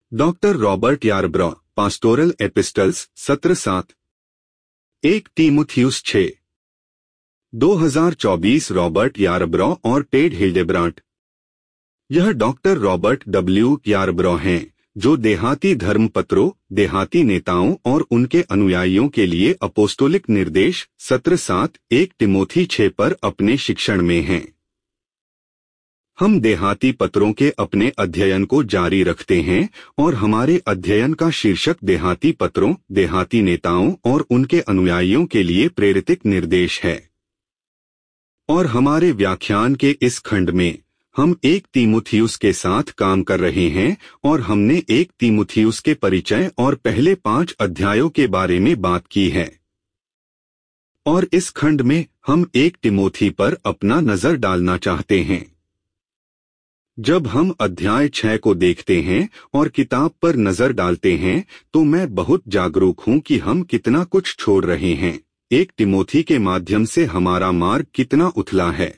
Doctor Robert Yarbrough, pastoral epistles, सत्र 7, 1 तीमुथियुस 6, 2024। Robert Yarbrough और टेड हिल्डेब्रांट। यह डॉक्टर रॉबर्ट डब्ल्यू यारब्रॉ हैं, जो देहाती धर्मपत्रों, देहाती नेताओं और उनके अनुयायियों के लिए अपोस्टोलिक निर्देश सत्र 7, 1 तिमोथी 6 पर अपने शिक्षण में हैं। हम देहाती पत्रों के अपने अध्ययन को जारी रखते हैं और हमारे अध्ययन का शीर्षक देहाती पत्रों, देहाती नेताओं और उनके अनुयायियों के लिए प्रेरित निर्देश है। और हमारे व्याख्यान के इस खंड में हम 1 तीमुथियुस के साथ काम कर रहे हैं और हमने 1 तीमुथियुस के परिचय और पहले 5 अध्यायों के बारे में बात की है। और इस खंड में हम 1 तिमोथी पर अपना नजर डालना चाहते हैं। जब हम अध्याय 6 को देखते हैं और किताब पर नजर डालते हैं तो मैं बहुत जागरूक हूं कि हम कितना कुछ छोड़ रहे हैं। 1 तिमोथी के माध्यम से हमारा मार्ग कितना उथला है।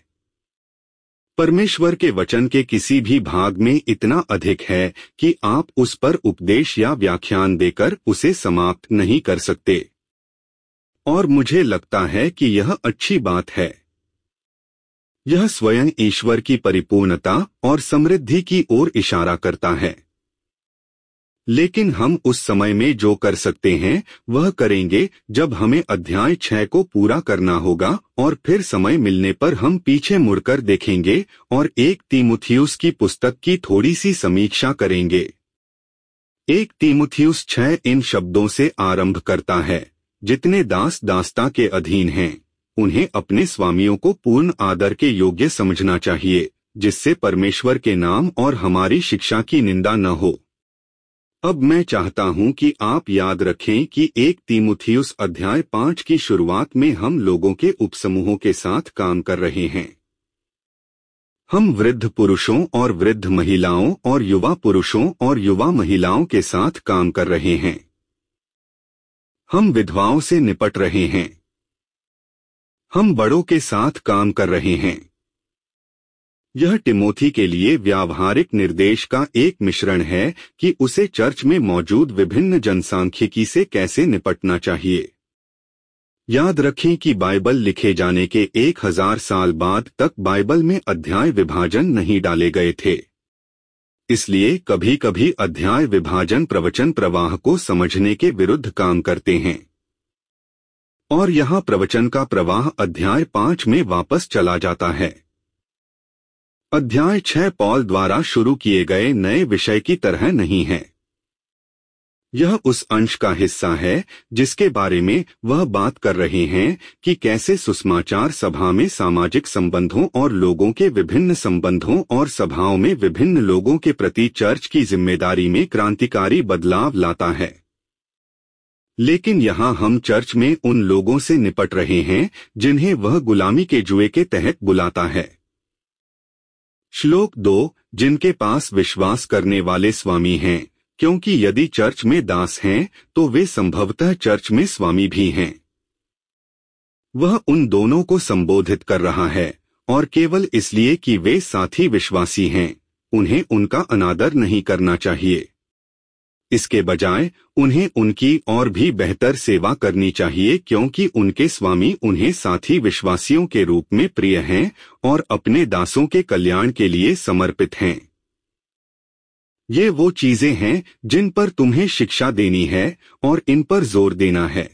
परमेश्वर के वचन के किसी भी भाग में इतना अधिक है कि आप उस पर उपदेश या व्याख्यान देकर उसे समाप्त नहीं कर सकते। और मुझे लगता है कि यह अच्छी बात है। यह स्वयं ईश्वर की परिपूर्णता और समृद्धि की ओर इशारा करता है। लेकिन हम उस समय में जो कर सकते हैं वह करेंगे जब हमें अध्याय 6 को पूरा करना होगा और फिर समय मिलने पर हम पीछे मुड़कर देखेंगे और 1 तीमुथियुस की पुस्तक की थोड़ी सी समीक्षा करेंगे। 1 तीमुथियुस 6 इन शब्दों से आरंभ करता है, जितने दास दासता के अधीन हैं, उन्हें अपने स्वामियों को पूर्ण आदर के योग्य समझना चाहिए, जिससे परमेश्वर के नाम और हमारी शिक्षा की निंदा न हो। अब मैं चाहता हूं कि आप याद रखें कि 1 तीमुथियुस अध्याय 5 की शुरुआत में हम लोगों के उपसमूहों के साथ काम कर रहे हैं। हम वृद्ध पुरुषों और वृद्ध महिलाओं और युवा पुरुषों और युवा महिलाओं के साथ काम कर रहे हैं। हम विधवाओं से निपट रहे हैं। हम बड़ों के साथ काम कर रहे हैं। यह तिमोथी के लिए व्यावहारिक निर्देश का एक मिश्रण है कि उसे चर्च में मौजूद विभिन्न जनसांख्यिकी से कैसे निपटना चाहिए। याद रखें कि बाइबल लिखे जाने के 1000 साल बाद तक बाइबल में अध्याय विभाजन नहीं डाले गए थे। इसलिए कभी कभी अध्याय विभाजन प्रवचन प्रवाह को समझने के विरुद्ध काम करते हैं। और यहाँ प्रवचन का प्रवाह अध्याय 5 में वापस चला जाता है। अध्याय 6 पॉल द्वारा शुरू किए गए नए विषय की तरह नहीं है। यह उस अंश का हिस्सा है जिसके बारे में वह बात कर रहे हैं कि कैसे सुसमाचार सभा में सामाजिक संबंधों और लोगों के विभिन्न संबंधों और सभाओं में विभिन्न लोगों के प्रति चर्च की जिम्मेदारी में क्रांतिकारी बदलाव लाता है। लेकिन यहाँ हम चर्च में उन लोगों से निपट रहे हैं जिन्हें वह गुलामी के जुए के तहत बुलाता है। श्लोक 2, जिनके पास विश्वास करने वाले स्वामी हैं, क्योंकि यदि चर्च में दास हैं तो वे संभवतः चर्च में स्वामी भी हैं। वह उन दोनों को संबोधित कर रहा है और केवल इसलिए कि वे साथी विश्वासी हैं, उन्हें उनका अनादर नहीं करना चाहिए। इसके बजाय उन्हें उनकी और भी बेहतर सेवा करनी चाहिए, क्योंकि उनके स्वामी उन्हें साथी विश्वासियों के रूप में प्रिय हैं और अपने दासों के कल्याण के लिए समर्पित हैं। ये वो चीजें हैं जिन पर तुम्हें शिक्षा देनी है और इन पर जोर देना है।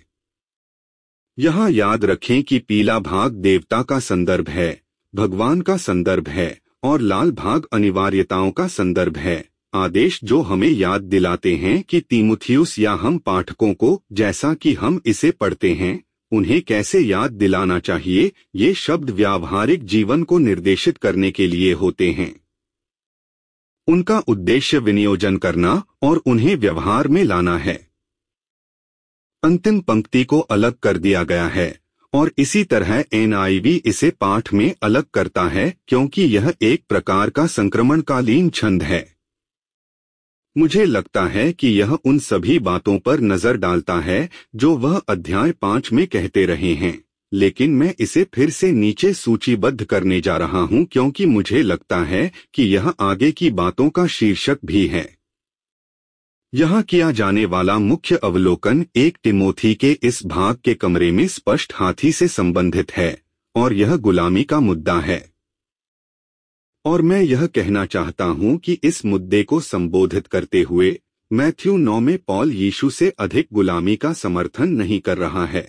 यहाँ याद रखें कि पीला भाग देवता का संदर्भ है, भगवान का संदर्भ है और लाल भाग अनिवार्यताओं का संदर्भ है। आदेश जो हमें याद दिलाते हैं कि तीमुथियुस या हम पाठकों को, जैसा कि हम इसे पढ़ते हैं, उन्हें कैसे याद दिलाना चाहिए। ये शब्द व्यावहारिक जीवन को निर्देशित करने के लिए होते हैं। उनका उद्देश्य विनियोजन करना और उन्हें व्यवहार में लाना है। अंतिम पंक्ति को अलग कर दिया गया है और इसी तरह NIV इसे पाठ में अलग करता है, क्योंकि यह एक प्रकार का संक्रमणकालीन छंद है। मुझे लगता है कि यह उन सभी बातों पर नजर डालता है जो वह अध्याय 5 में कहते रहे हैं, लेकिन मैं इसे फिर से नीचे सूचीबद्ध करने जा रहा हूं क्योंकि मुझे लगता है कि यह आगे की बातों का शीर्षक भी है। यहाँ किया जाने वाला मुख्य अवलोकन 1 तिमोथी के इस भाग के कमरे में स्पष्ट हाथी से संबंधित है, और यह गुलामी का मुद्दा है। और मैं यह कहना चाहता हूँ कि इस मुद्दे को संबोधित करते हुए मैथ्यू 9 में पॉल यीशु से अधिक गुलामी का समर्थन नहीं कर रहा है।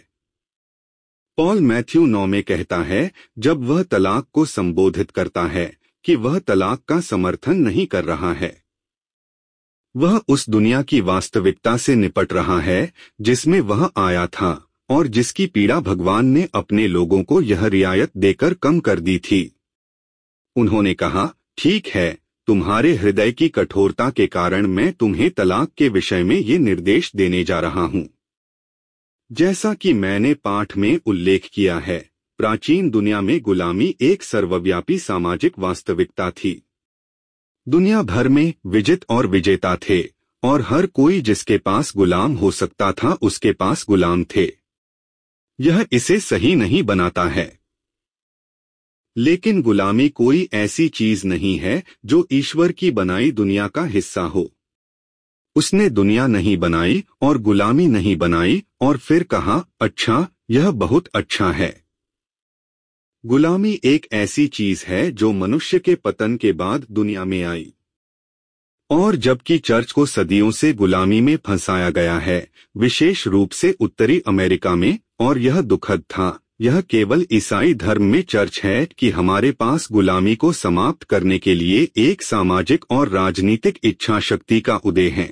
पॉल मैथ्यू 9 में कहता है, जब वह तलाक को संबोधित करता है, कि वह तलाक का समर्थन नहीं कर रहा है। वह उस दुनिया की वास्तविकता से निपट रहा है जिसमें वह आया था और जिसकी पीड़ा भगवान ने अपने लोगों को यह रियायत देकर कम कर दी थी। उन्होंने कहा, ठीक है, तुम्हारे हृदय की कठोरता के कारण मैं तुम्हें तलाक के विषय में ये निर्देश देने जा रहा हूँ। जैसा कि मैंने पाठ में उल्लेख किया है, प्राचीन दुनिया में गुलामी एक सर्वव्यापी सामाजिक वास्तविकता थी। दुनिया भर में विजित और विजेता थे, और हर कोई जिसके पास गुलाम हो सकता था उसके पास गुलाम थे। यह इसे सही नहीं बनाता है। लेकिन गुलामी कोई ऐसी चीज नहीं है जो ईश्वर की बनाई दुनिया का हिस्सा हो। उसने दुनिया नहीं बनाई और गुलामी नहीं बनाई और फिर कहा, अच्छा, यह बहुत अच्छा है। गुलामी एक ऐसी चीज है जो मनुष्य के पतन के बाद दुनिया में आई। और जबकि चर्च को सदियों से गुलामी में फंसाया गया है, विशेष रूप से उत्तरी अमेरिका में, और यह दुखद था, यह केवल ईसाई धर्म में चर्च है कि हमारे पास गुलामी को समाप्त करने के लिए एक सामाजिक और राजनीतिक इच्छा शक्ति का उदय है।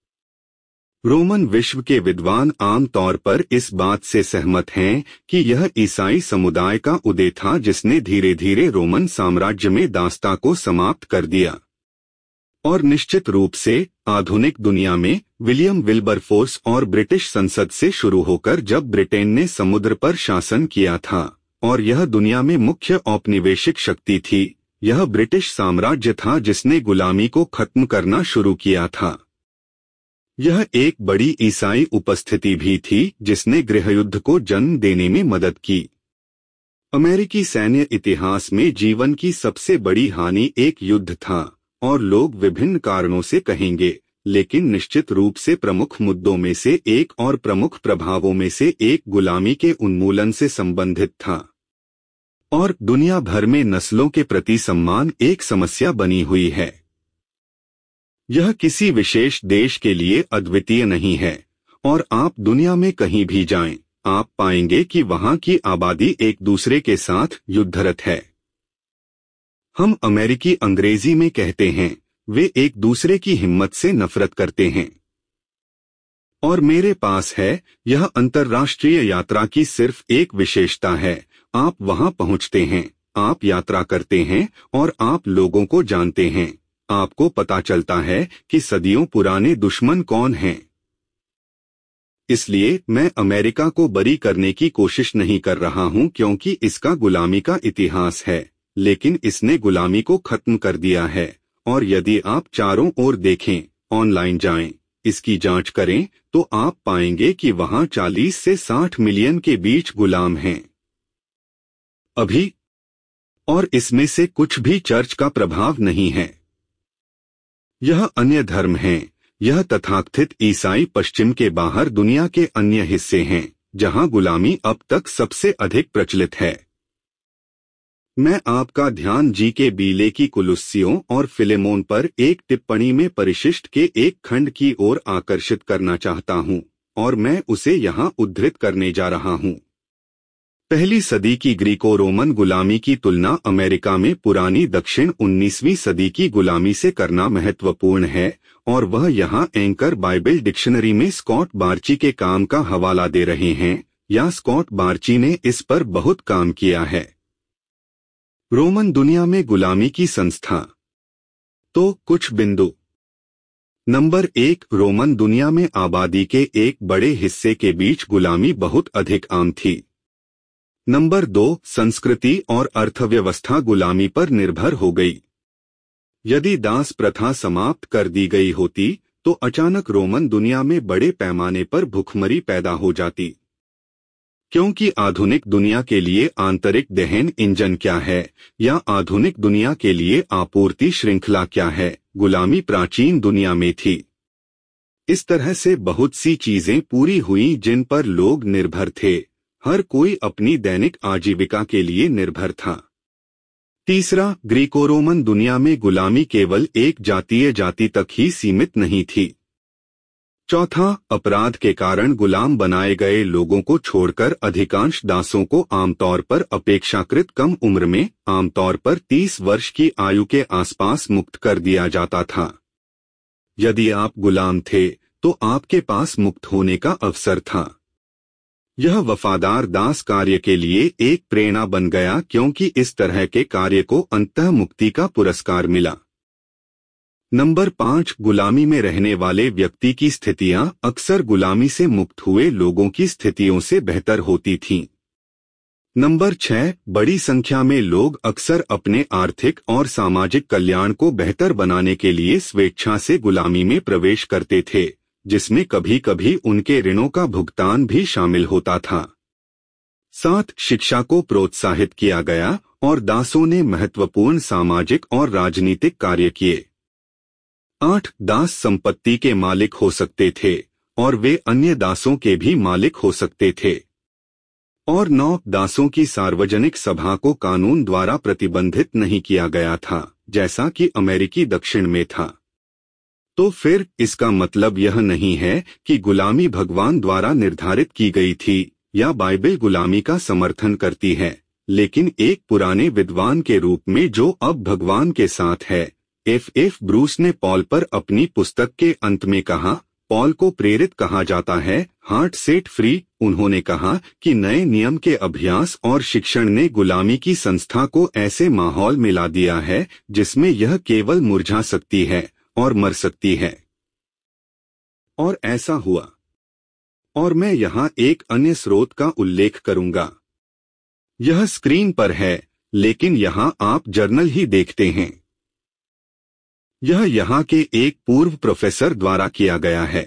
रोमन विश्व के विद्वान आम तौर पर इस बात से सहमत हैं कि यह ईसाई समुदाय का उदय था जिसने धीरे धीरे रोमन साम्राज्य में दास्ता को समाप्त कर दिया। और निश्चित रूप से आधुनिक दुनिया में विलियम विल्बरफोर्स और ब्रिटिश संसद से शुरू होकर जब ब्रिटेन ने समुद्र पर शासन किया था और यह दुनिया में मुख्य औपनिवेशिक शक्ति थी, यह ब्रिटिश साम्राज्य था जिसने गुलामी को खत्म करना शुरू किया था। यह एक बड़ी ईसाई उपस्थिति भी थी जिसने गृहयुद्ध को जन्म देने में मदद की। अमेरिकी सैन्य इतिहास में जीवन की सबसे बड़ी हानि एक युद्ध था, और लोग विभिन्न कारणों से कहेंगे, लेकिन निश्चित रूप से प्रमुख मुद्दों में से एक और प्रमुख प्रभावों में से एक गुलामी के उन्मूलन से संबंधित था। और दुनिया भर में नस्लों के प्रति सम्मान एक समस्या बनी हुई है। यह किसी विशेष देश के लिए अद्वितीय नहीं है, और आप दुनिया में कहीं भी जाएं, आप पाएंगे कि वहां की आबादी एक दूसरे के साथ युद्धरत है। हम अमेरिकी अंग्रेजी में कहते हैं, वे एक दूसरे की हिम्मत से नफरत करते हैं। और मेरे पास है, यह अंतर्राष्ट्रीय यात्रा की सिर्फ एक विशेषता है, आप वहां पहुंचते हैं, आप यात्रा करते हैं और आप लोगों को जानते हैं, आपको पता चलता है कि सदियों पुराने दुश्मन कौन हैं। इसलिए मैं अमेरिका को बरी करने की कोशिश नहीं कर रहा हूं क्योंकि इसका गुलामी का इतिहास है, लेकिन इसने गुलामी को खत्म कर दिया है। और यदि आप चारों ओर देखें, ऑनलाइन जाएं, इसकी जांच करें, तो आप पाएंगे कि वहां 40 से 60 मिलियन के बीच गुलाम हैं अभी, और इसमें से कुछ भी चर्च का प्रभाव नहीं है। यह अन्य धर्म हैं, यह तथाकथित ईसाई पश्चिम के बाहर दुनिया के अन्य हिस्से हैं जहां गुलामी अब तक सबसे अधिक प्रचलित है। मैं आपका ध्यान जी के बीले की कुलुस्सियों और फिलेमोन पर एक टिप्पणी में परिशिष्ट के एक खंड की ओर आकर्षित करना चाहता हूं, और मैं उसे यहां उद्धृत करने जा रहा हूं। पहली सदी की ग्रीको रोमन गुलामी की तुलना अमेरिका में पुरानी दक्षिण 19वीं सदी की गुलामी से करना महत्वपूर्ण है, और वह यहां एंकर बाइबल डिक्शनरी में स्कॉट बार्ची के काम का हवाला दे रहे हैं, या स्कॉट बार्ची ने इस पर बहुत काम किया है। रोमन दुनिया में गुलामी की संस्था। तो कुछ बिंदु। नंबर 1, रोमन दुनिया में आबादी के एक बड़े हिस्से के बीच गुलामी बहुत अधिक आम थी। नंबर 2, संस्कृति और अर्थव्यवस्था गुलामी पर निर्भर हो गई। यदि दास प्रथा समाप्त कर दी गई होती तो अचानक रोमन दुनिया में बड़े पैमाने पर भुखमरी पैदा हो जाती। क्योंकि आधुनिक दुनिया के लिए आंतरिक दहन इंजन क्या है, या आधुनिक दुनिया के लिए आपूर्ति श्रृंखला क्या है, गुलामी प्राचीन दुनिया में थी। इस तरह से बहुत सी चीजें पूरी हुई जिन पर लोग निर्भर थे। हर कोई अपनी दैनिक आजीविका के लिए निर्भर था। तीसरा, ग्रीको रोमन दुनिया में गुलामी केवल एक जाति तक ही सीमित नहीं थी। चौथा, अपराध के कारण गुलाम बनाए गए लोगों को छोड़कर अधिकांश दासों को आमतौर पर अपेक्षाकृत कम उम्र में, आमतौर पर 30 वर्ष की आयु के आसपास मुक्त कर दिया जाता था। यदि आप गुलाम थे तो आपके पास मुक्त होने का अवसर था। यह वफादार दास कार्य के लिए एक प्रेरणा बन गया क्योंकि इस तरह के कार्य को अंततः मुक्ति का पुरस्कार मिला। नंबर 5, गुलामी में रहने वाले व्यक्ति की स्थितियां अक्सर गुलामी से मुक्त हुए लोगों की स्थितियों से बेहतर होती थीं। नंबर 6, बड़ी संख्या में लोग अक्सर अपने आर्थिक और सामाजिक कल्याण को बेहतर बनाने के लिए स्वेच्छा से गुलामी में प्रवेश करते थे, जिसमें कभी कभी उनके ऋणों का भुगतान भी शामिल होता था। 7, शिक्षा को प्रोत्साहित किया गया और दासों ने महत्वपूर्ण सामाजिक और राजनीतिक कार्य किए। 8, दास संपत्ति के मालिक हो सकते थे और वे अन्य दासों के भी मालिक हो सकते थे। और 9, दासों की सार्वजनिक सभा को कानून द्वारा प्रतिबंधित नहीं किया गया था, जैसा कि अमेरिकी दक्षिण में था। तो फिर इसका मतलब यह नहीं है कि गुलामी भगवान द्वारा निर्धारित की गई थी या बाइबल गुलामी का समर्थन करती है, लेकिन एक पुराने विद्वान के रूप में जो अब भगवान के साथ है, F. ब्रूस ने पॉल पर अपनी पुस्तक के अंत में कहा, पॉल को प्रेरित कहा जाता है, हार्ट सेट फ्री। उन्होंने कहा कि नए नियम के अभ्यास और शिक्षण ने गुलामी की संस्था को ऐसे माहौल में ला दिया है जिसमें यह केवल मुरझा सकती है और मर सकती है। और ऐसा हुआ। और मैं यहाँ एक अन्य स्रोत का उल्लेख करूंगा। यह स्क्रीन पर है, लेकिन यहाँ आप जर्नल ही देखते हैं। यह यहाँ के एक पूर्व प्रोफेसर द्वारा किया गया है।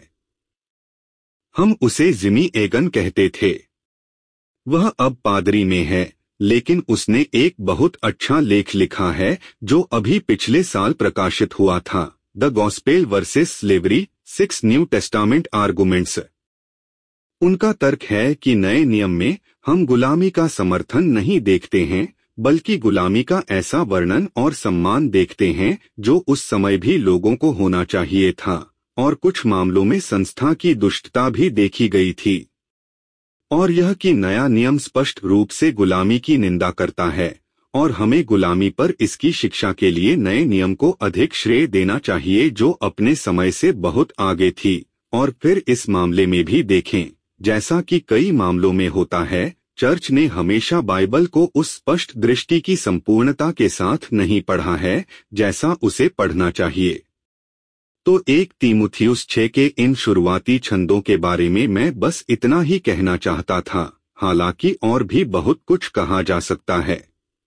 हम उसे जिमी एगन कहते थे। वह अब पादरी में है, लेकिन उसने एक बहुत अच्छा लेख लिखा है जो अभी पिछले साल प्रकाशित हुआ था, the gospel versus slavery, 6 New Testament arguments. उनका तर्क है कि नए नियम में हम गुलामी का समर्थन नहीं देखते हैं, बल्कि गुलामी का ऐसा वर्णन और सम्मान देखते हैं जो उस समय भी लोगों को होना चाहिए था, और कुछ मामलों में संस्था की दुष्टता भी देखी गई थी। और यह कि नया नियम स्पष्ट रूप से गुलामी की निंदा करता है, और हमें गुलामी पर इसकी शिक्षा के लिए नए नियम को अधिक श्रेय देना चाहिए जो अपने समय से बहुत आगे थी। और फिर इस मामले में भी देखें, जैसा कि कई मामलों में होता है, चर्च ने हमेशा बाइबल को उस स्पष्ट दृष्टि की संपूर्णता के साथ नहीं पढ़ा है जैसा उसे पढ़ना चाहिए। तो 1 तीमुथियुस 6 के इन शुरुआती छंदों के बारे में मैं बस इतना ही कहना चाहता था, हालांकि और भी बहुत कुछ कहा जा सकता है।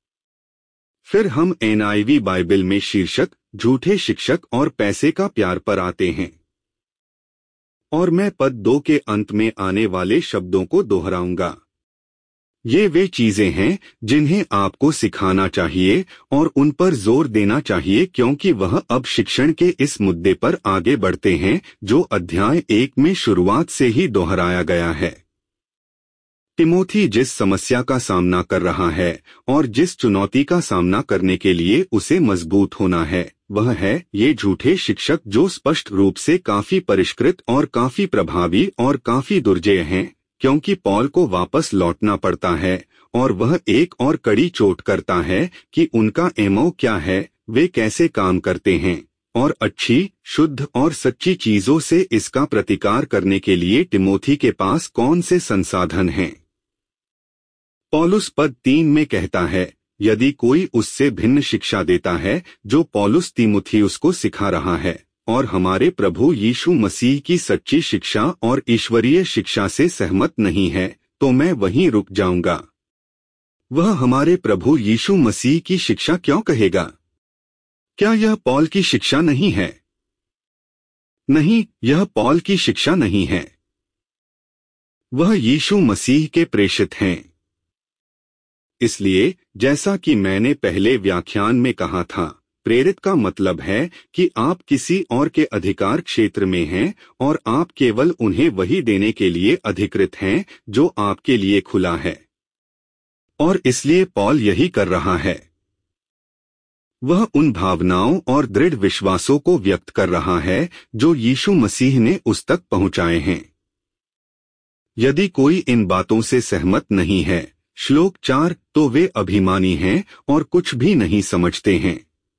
फिर हम NIV बाइबल में शीर्षक झूठे शिक्षक और पैसे का प्यार पर आते हैं। और मैं पद 2 के अंत में आने वाले शब्दों को दोहराऊंगा। ये वे चीजें हैं जिन्हें आपको सिखाना चाहिए और उन पर जोर देना चाहिए क्योंकि वह अब शिक्षण के इस मुद्दे पर आगे बढ़ते हैं जो अध्याय 1 में शुरुआत से ही दोहराया गया है। तिमोथी जिस समस्या का सामना कर रहा है और जिस चुनौती का सामना करने के लिए उसे मजबूत होना है, वह है ये झूठे शिक्षक जो स्पष्ट रूप से काफी परिष्कृत और काफी प्रभावी और काफी दुर्जय हैं, क्योंकि पॉल को वापस लौटना पड़ता है और वह एक और कड़ी चोट करता है कि उनका एमओ क्या है, वे कैसे काम करते हैं, और अच्छी, शुद्ध और सच्ची चीजों से इसका प्रतिकार करने के लिए तिमोथी के पास कौन से संसाधन हैं। पौलुस पद 3 में कहता है, यदि कोई उससे भिन्न शिक्षा देता है जो पौलुस तीमुथियुस को सिखा रहा है और हमारे प्रभु यीशु मसीह की सच्ची शिक्षा और ईश्वरीय शिक्षा से सहमत नहीं है, तो मैं वहीं रुक जाऊंगा। वह हमारे प्रभु यीशु मसीह की शिक्षा क्यों कहेगा? क्या यह पॉल की शिक्षा नहीं है? नहीं, यह पॉल की शिक्षा नहीं है। वह यीशु मसीह के प्रेषित हैं। इसलिए, जैसा कि मैंने पहले व्याख्यान में कहा था, प्रेरित का मतलब है कि आप किसी और के अधिकार क्षेत्र में हैं और आप केवल उन्हें वही देने के लिए अधिकृत हैं जो आपके लिए खुला है। और इसलिए पॉल यही कर रहा है। वह उन भावनाओं और दृढ़ विश्वासों को व्यक्त कर रहा है जो यीशु मसीह ने उस तक पहुंचाए हैं। यदि कोई इन बातों से सहमत नहीं है, श्लोक 4, तो वे अभिमानी हैं और कुछ भी नहीं समझते हैं।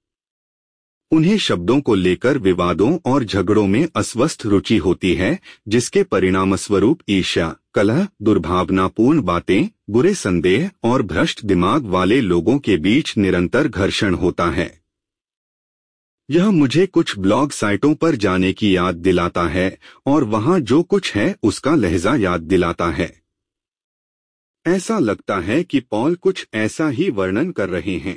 उन्हें शब्दों को लेकर विवादों और झगड़ों में अस्वस्थ रुचि होती है, जिसके परिणामस्वरूप ईर्ष्या, कलह, दुर्भावनापूर्ण बातें, बुरे संदेह और भ्रष्ट दिमाग वाले लोगों के बीच निरंतर घर्षण होता है। यह मुझे कुछ ब्लॉग साइटों पर जाने की याद दिलाता है और वहां जो कुछ है उसका लहजा याद दिलाता है। ऐसा लगता है कि पॉल कुछ ऐसा ही वर्णन कर रहे हैं।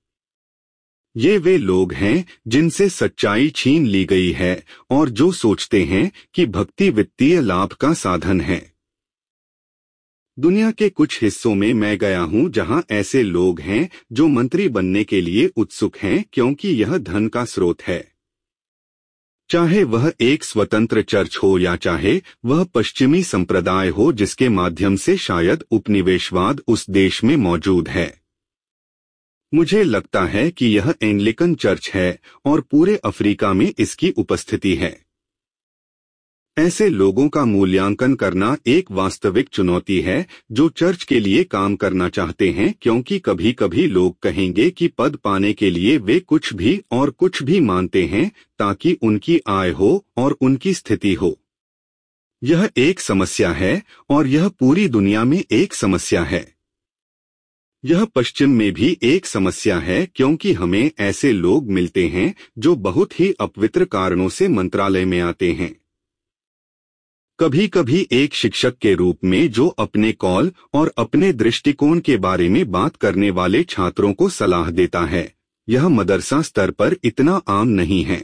ये वे लोग हैं जिनसे सच्चाई छीन ली गई है और जो सोचते हैं कि भक्ति वित्तीय लाभ का साधन है। दुनिया के कुछ हिस्सों में मैं गया हूं जहां ऐसे लोग हैं जो मंत्री बनने के लिए उत्सुक हैं क्योंकि यह धन का स्रोत है। चाहे वह एक स्वतंत्र चर्च हो या चाहे वह पश्चिमी संप्रदाय हो जिसके माध्यम से शायद उपनिवेशवाद उस देश में मौजूद है। मुझे लगता है कि यह एंग्लिकन चर्च है और पूरे अफ्रीका में इसकी उपस्थिति है। ऐसे लोगों का मूल्यांकन करना एक वास्तविक चुनौती है जो चर्च के लिए काम करना चाहते हैं, क्योंकि कभी कभी लोग कहेंगे कि पद पाने के लिए वे कुछ भी और कुछ भी मानते हैं ताकि उनकी आय हो और उनकी स्थिति हो। यह एक समस्या है और यह पूरी दुनिया में एक समस्या है। यह पश्चिम में भी एक समस्या है क्योंकि हमें ऐसे लोग मिलते हैं जो बहुत ही अपवित्र कारणों से मंत्रालय में आते हैं। कभी कभी एक शिक्षक के रूप में जो अपने कॉल और अपने दृष्टिकोण के बारे में बात करने वाले छात्रों को सलाह देता है। यह मदरसा स्तर पर इतना आम नहीं है।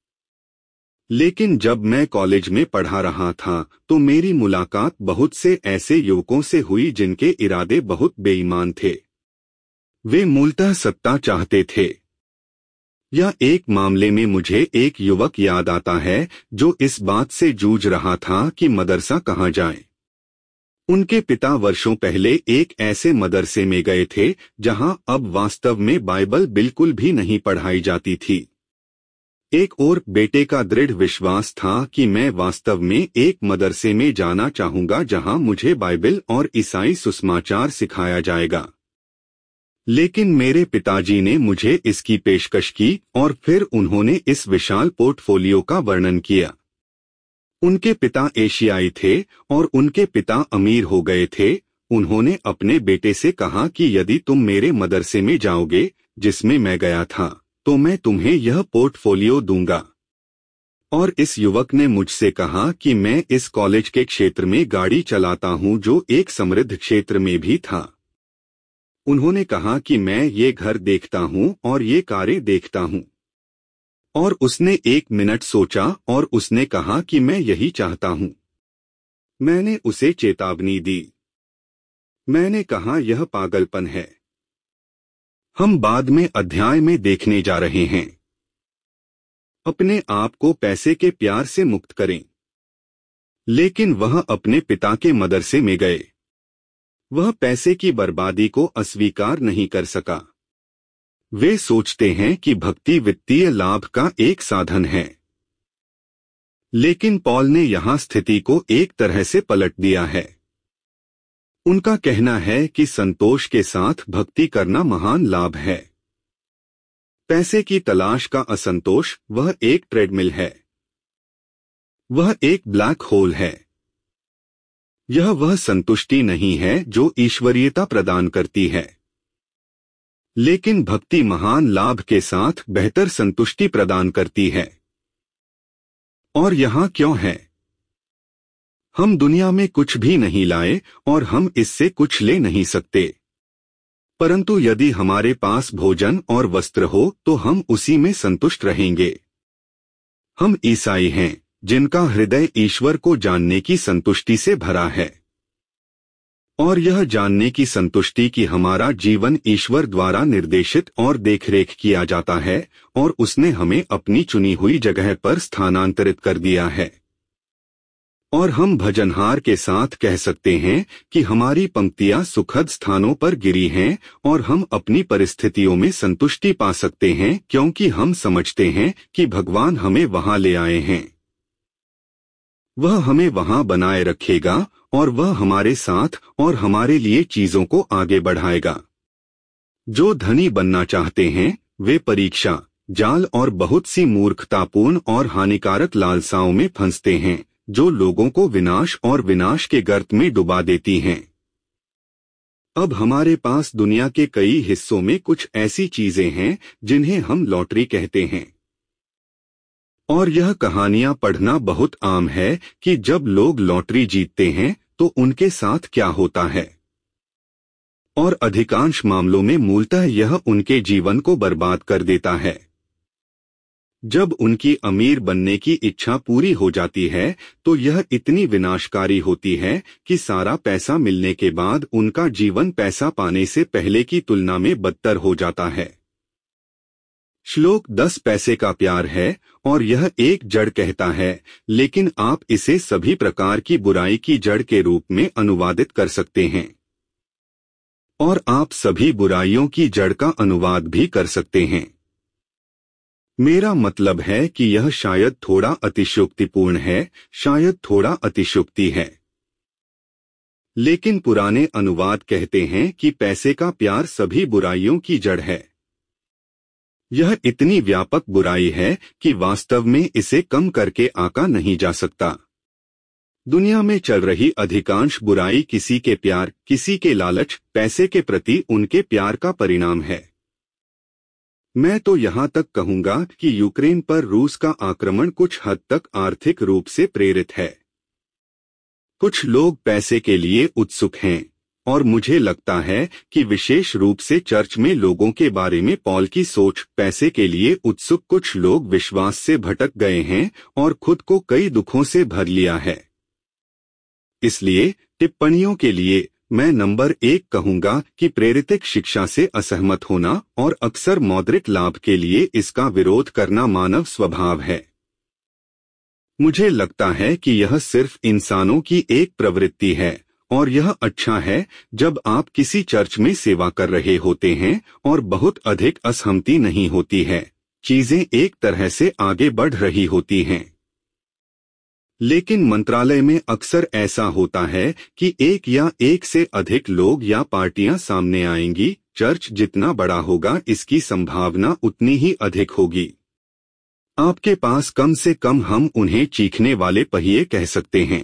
लेकिन जब मैं कॉलेज में पढ़ा रहा था तो मेरी मुलाकात बहुत से ऐसे युवकों से हुई जिनके इरादे बहुत बेईमान थे। वे मूलतः सत्ता चाहते थे। या एक मामले में मुझे एक युवक याद आता है जो इस बात से जूझ रहा था कि मदरसा कहाँ जाए। उनके पिता वर्षों पहले एक ऐसे मदरसे में गए थे जहां अब वास्तव में बाइबल बिल्कुल भी नहीं पढ़ाई जाती थी। एक और बेटे का दृढ़ विश्वास था कि मैं वास्तव में एक मदरसे में जाना चाहूंगा जहां मुझे बाइबल और ईसाई सुसमाचार सिखाया जाएगा। लेकिन मेरे पिताजी ने मुझे इसकी पेशकश की और फिर उन्होंने इस विशाल पोर्टफोलियो का वर्णन किया। उनके पिता एशियाई थे और उनके पिता अमीर हो गए थे। उन्होंने अपने बेटे से कहा कि यदि तुम मेरे मदरसे में जाओगे, जिसमें मैं गया था, तो मैं तुम्हें यह पोर्टफोलियो दूंगा। और इस युवक ने मुझसे कहा कि मैं इस कॉलेज के क्षेत्र में गाड़ी चलाता हूं जो एक समृद्ध क्षेत्र में भी था। उन्होंने कहा कि मैं ये घर देखता हूं और ये कारें देखता हूं। और उसने 1 मिनट सोचा और उसने कहा कि मैं यही चाहता हूं। मैंने उसे चेतावनी दी। मैंने कहा यह पागलपन है। हम बाद में अध्याय में देखने जा रहे हैं। अपने आप को पैसे के प्यार से मुक्त करें। लेकिन वह अपने पिता के मदरसे में गए। वह पैसे की बर्बादी को अस्वीकार नहीं कर सका। वे सोचते हैं कि भक्ति वित्तीय लाभ का एक साधन है। लेकिन पॉल ने यहां स्थिति को एक तरह से पलट दिया है। उनका कहना है कि संतोष के साथ भक्ति करना महान लाभ है। पैसे की तलाश का असंतोष वह एक ट्रेडमिल है। वह एक ब्लैक होल है। यह वह संतुष्टि नहीं है जो ईश्वरीयता प्रदान करती है। लेकिन भक्ति महान लाभ के साथ बेहतर संतुष्टि प्रदान करती है। और यहां क्यों है? हम दुनिया में कुछ भी नहीं लाए और हम इससे कुछ ले नहीं सकते। परंतु यदि हमारे पास भोजन और वस्त्र हो तो हम उसी में संतुष्ट रहेंगे। हम ईसाई हैं जिनका हृदय ईश्वर को जानने की संतुष्टि से भरा है। और यह जानने की संतुष्टि कि हमारा जीवन ईश्वर द्वारा निर्देशित और देखरेख किया जाता है और उसने हमें अपनी चुनी हुई जगह पर स्थानांतरित कर दिया है। और हम भजनहार के साथ कह सकते हैं कि हमारी पंक्तियां सुखद स्थानों पर गिरी हैं और हम अपनी परिस्थितियों में संतुष्टि पा सकते हैं क्योंकि हम समझते हैं कि भगवान हमें वहां ले आए हैं। वह हमें वहां बनाए रखेगा और वह हमारे साथ और हमारे लिए चीजों को आगे बढ़ाएगा। जो धनी बनना चाहते हैं वे परीक्षा, जाल और बहुत सी मूर्खतापूर्ण और हानिकारक लालसाओं में फंसते हैं जो लोगों को विनाश और विनाश के गर्त में डुबा देती हैं। अब हमारे पास दुनिया के कई हिस्सों में कुछ ऐसी चीजें हैं जिन्हें हम लॉटरी कहते हैं। और यह कहानियां पढ़ना बहुत आम है कि जब लोग लॉटरी जीतते हैं तो उनके साथ क्या होता है। और अधिकांश मामलों में मूलतः यह उनके जीवन को बर्बाद कर देता है। जब उनकी अमीर बनने की इच्छा पूरी हो जाती है तो यह इतनी विनाशकारी होती है कि सारा पैसा मिलने के बाद उनका जीवन पैसा पाने से पहले की तुलना में बदतर हो जाता है। श्लोक 10 पैसे का प्यार है और यह एक जड़ कहता है, लेकिन आप इसे सभी प्रकार की बुराई की जड़ के रूप में अनुवादित कर सकते हैं। और आप सभी बुराइयों की जड़ का अनुवाद भी कर सकते हैं। मेरा मतलब है कि यह शायद थोड़ा अतिशयोक्तिपूर्ण है, शायद थोड़ा अतिशयोक्ति है। लेकिन पुराने अनुवाद कहते हैं कि पैसे का प्यार सभी बुराइयों की जड़ है। यह इतनी व्यापक बुराई है कि वास्तव में इसे कम करके आंका नहीं जा सकता। दुनिया में चल रही अधिकांश बुराई किसी के प्यार, किसी के लालच, पैसे के प्रति उनके प्यार का परिणाम है। मैं तो यहां तक कहूंगा कि यूक्रेन पर रूस का आक्रमण कुछ हद तक आर्थिक रूप से प्रेरित है। कुछ लोग पैसे के लिए उत्सुक हैं और मुझे लगता है कि विशेष रूप से चर्च में लोगों के बारे में पॉल की सोच, पैसे के लिए उत्सुक कुछ लोग विश्वास से भटक गए हैं और खुद को कई दुखों से भर लिया है। इसलिए टिप्पणियों के लिए मैं नंबर 1 कहूंगा कि प्रेरितिक शिक्षा से असहमत होना और अक्सर मौद्रिक लाभ के लिए इसका विरोध करना मानव स्वभाव है। मुझे लगता है कि यह सिर्फ इंसानों की एक प्रवृत्ति है और यह अच्छा है जब आप किसी चर्च में सेवा कर रहे होते हैं और बहुत अधिक असहमति नहीं होती है, चीजें एक तरह से आगे बढ़ रही होती हैं। लेकिन मंत्रालय में अक्सर ऐसा होता है कि एक या एक से अधिक लोग या पार्टियां सामने आएंगी। चर्च जितना बड़ा होगा इसकी संभावना उतनी ही अधिक होगी। आपके पास कम से कम हम उन्हें चीखने वाले पहिए कह सकते हैं।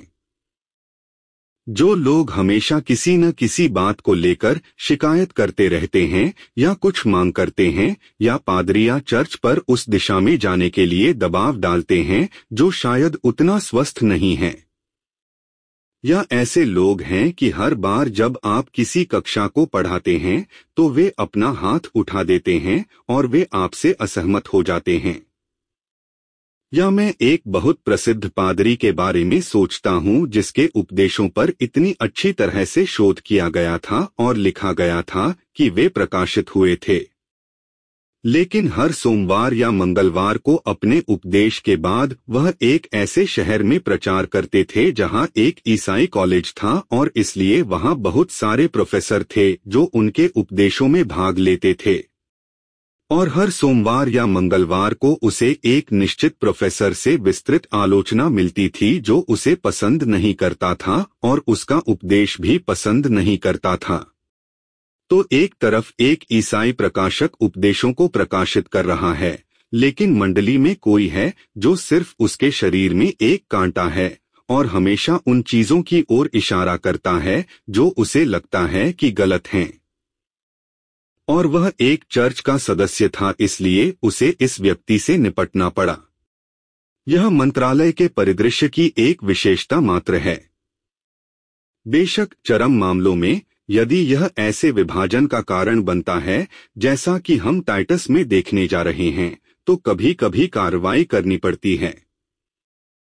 जो लोग हमेशा किसी न किसी बात को लेकर शिकायत करते रहते हैं या कुछ मांग करते हैं या पादरी या चर्च पर उस दिशा में जाने के लिए दबाव डालते हैं जो शायद उतना स्वस्थ नहीं है। या ऐसे लोग हैं कि हर बार जब आप किसी कक्षा को पढ़ाते हैं तो वे अपना हाथ उठा देते हैं और वे आपसे असहमत हो जाते हैं। या मैं एक बहुत प्रसिद्ध पादरी के बारे में सोचता हूँ जिसके उपदेशों पर इतनी अच्छी तरह से शोध किया गया था और लिखा गया था कि वे प्रकाशित हुए थे। लेकिन हर सोमवार या मंगलवार को अपने उपदेश के बाद वह एक ऐसे शहर में प्रचार करते थे जहाँ एक ईसाई कॉलेज था और इसलिए वहाँ बहुत सारे प्रोफेसर थे जो उनके उपदेशों में भाग लेते थे। और हर सोमवार या मंगलवार को उसे एक निश्चित प्रोफेसर से विस्तृत आलोचना मिलती थी जो उसे पसंद नहीं करता था और उसका उपदेश भी पसंद नहीं करता था। तो एक तरफ एक ईसाई प्रकाशक उपदेशों को प्रकाशित कर रहा है, लेकिन मंडली में कोई है जो सिर्फ उसके शरीर में एक कांटा है और हमेशा उन चीजों की ओर इशारा करता है जो उसे लगता है कि गलत हैं। और वह एक चर्च का सदस्य था, इसलिए उसे इस व्यक्ति से निपटना पड़ा। यह मंत्रालय के परिदृश्य की एक विशेषता मात्र है। बेशक चरम मामलों में यदि यह ऐसे विभाजन का कारण बनता है जैसा कि हम टाइटस में देखने जा रहे हैं तो कभी कभी कार्रवाई करनी पड़ती है।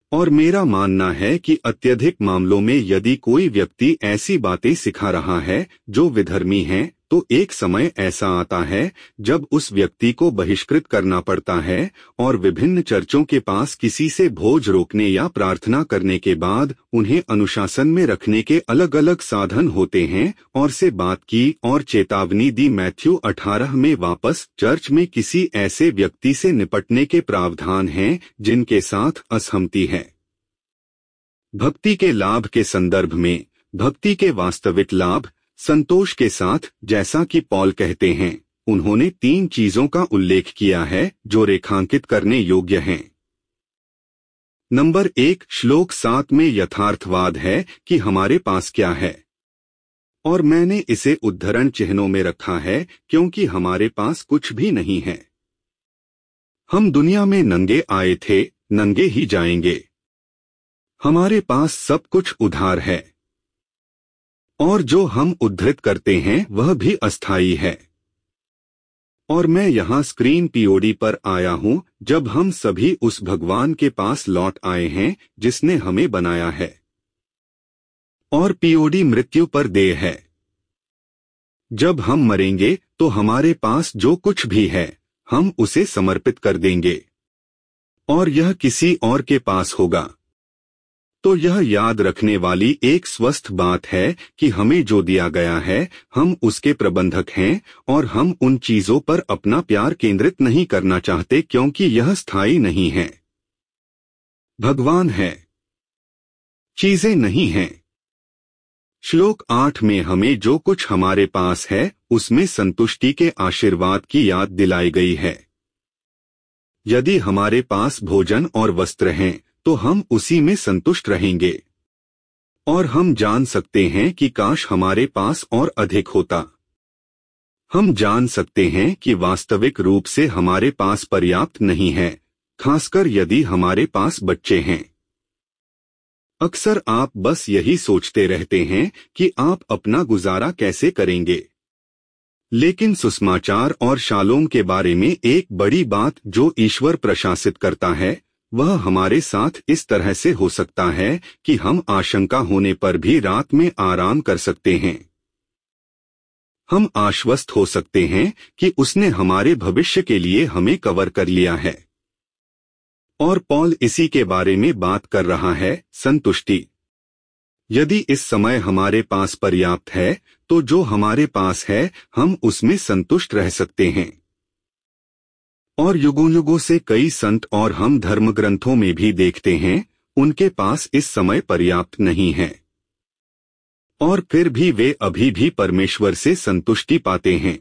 और मेरा मानना है कि अत्यधिक मामलों में यदि कोई व्यक्ति ऐसी बातें सिखा रहा है जो विधर्मी हैं, तो एक समय ऐसा आता है जब उस व्यक्ति को बहिष्कृत करना पड़ता है और विभिन्न चर्चों के पास किसी से भोज रोकने या प्रार्थना करने के बाद उन्हें अनुशासन में रखने के अलग अलग साधन होते हैं और से बात की और चेतावनी दी। मैथ्यू 18 में वापस चर्च में किसी ऐसे व्यक्ति से निपटने के प्रावधान हैं जिनके साथ असहमति है। भक्ति के लाभ के संदर्भ में भक्ति के वास्तविक लाभ संतोष के साथ, जैसा कि पॉल कहते हैं, उन्होंने 3 चीजों का उल्लेख किया है जो रेखांकित करने योग्य हैं। नंबर 1, श्लोक 7 में यथार्थवाद है कि हमारे पास क्या है, और मैंने इसे उद्धरण चिन्हों में रखा है क्योंकि हमारे पास कुछ भी नहीं है। हम दुनिया में नंगे आए थे, नंगे ही जाएंगे। हमारे पास सब कुछ उधार है, और जो हम उद्धृत करते हैं वह भी अस्थायी है। और मैं यहाँ स्क्रीन पीओडी पर आया हूँ जब हम सभी उस भगवान के पास लौट आए हैं जिसने हमें बनाया है, और पीओडी मृत्यु पर देय है। जब हम मरेंगे तो हमारे पास जो कुछ भी है हम उसे समर्पित कर देंगे, और यह किसी और के पास होगा। तो यह याद रखने वाली एक स्वस्थ बात है कि हमें जो दिया गया है हम उसके प्रबंधक हैं, और हम उन चीजों पर अपना प्यार केंद्रित नहीं करना चाहते क्योंकि यह स्थायी नहीं है। भगवान है, चीजें नहीं हैं। श्लोक 8 में हमें जो कुछ हमारे पास है उसमें संतुष्टि के आशीर्वाद की याद दिलाई गई है। यदि हमारे पास भोजन और वस्त्र हैं तो हम उसी में संतुष्ट रहेंगे, और हम जान सकते हैं कि काश हमारे पास और अधिक होता। हम जान सकते हैं कि वास्तविक रूप से हमारे पास पर्याप्त नहीं है, खासकर यदि हमारे पास बच्चे हैं। अक्सर आप बस यही सोचते रहते हैं कि आप अपना गुजारा कैसे करेंगे। लेकिन सुसमाचार और शालोम के बारे में एक बड़ी बात जो ईश्वर प्रशासित करता है वह हमारे साथ इस तरह से हो सकता है कि हम आशंका होने पर भी रात में आराम कर सकते हैं। हम आश्वस्त हो सकते हैं कि उसने हमारे भविष्य के लिए हमें कवर कर लिया है। और पॉल इसी के बारे में बात कर रहा है, संतुष्टि। यदि इस समय हमारे पास पर्याप्त है तो जो हमारे पास है हम उसमें संतुष्ट रह सकते हैं। और युगों युगों से कई संत और हम धर्म ग्रंथों में भी देखते हैं उनके पास इस समय पर्याप्त नहीं है, और फिर भी वे अभी भी परमेश्वर से संतुष्टि पाते हैं।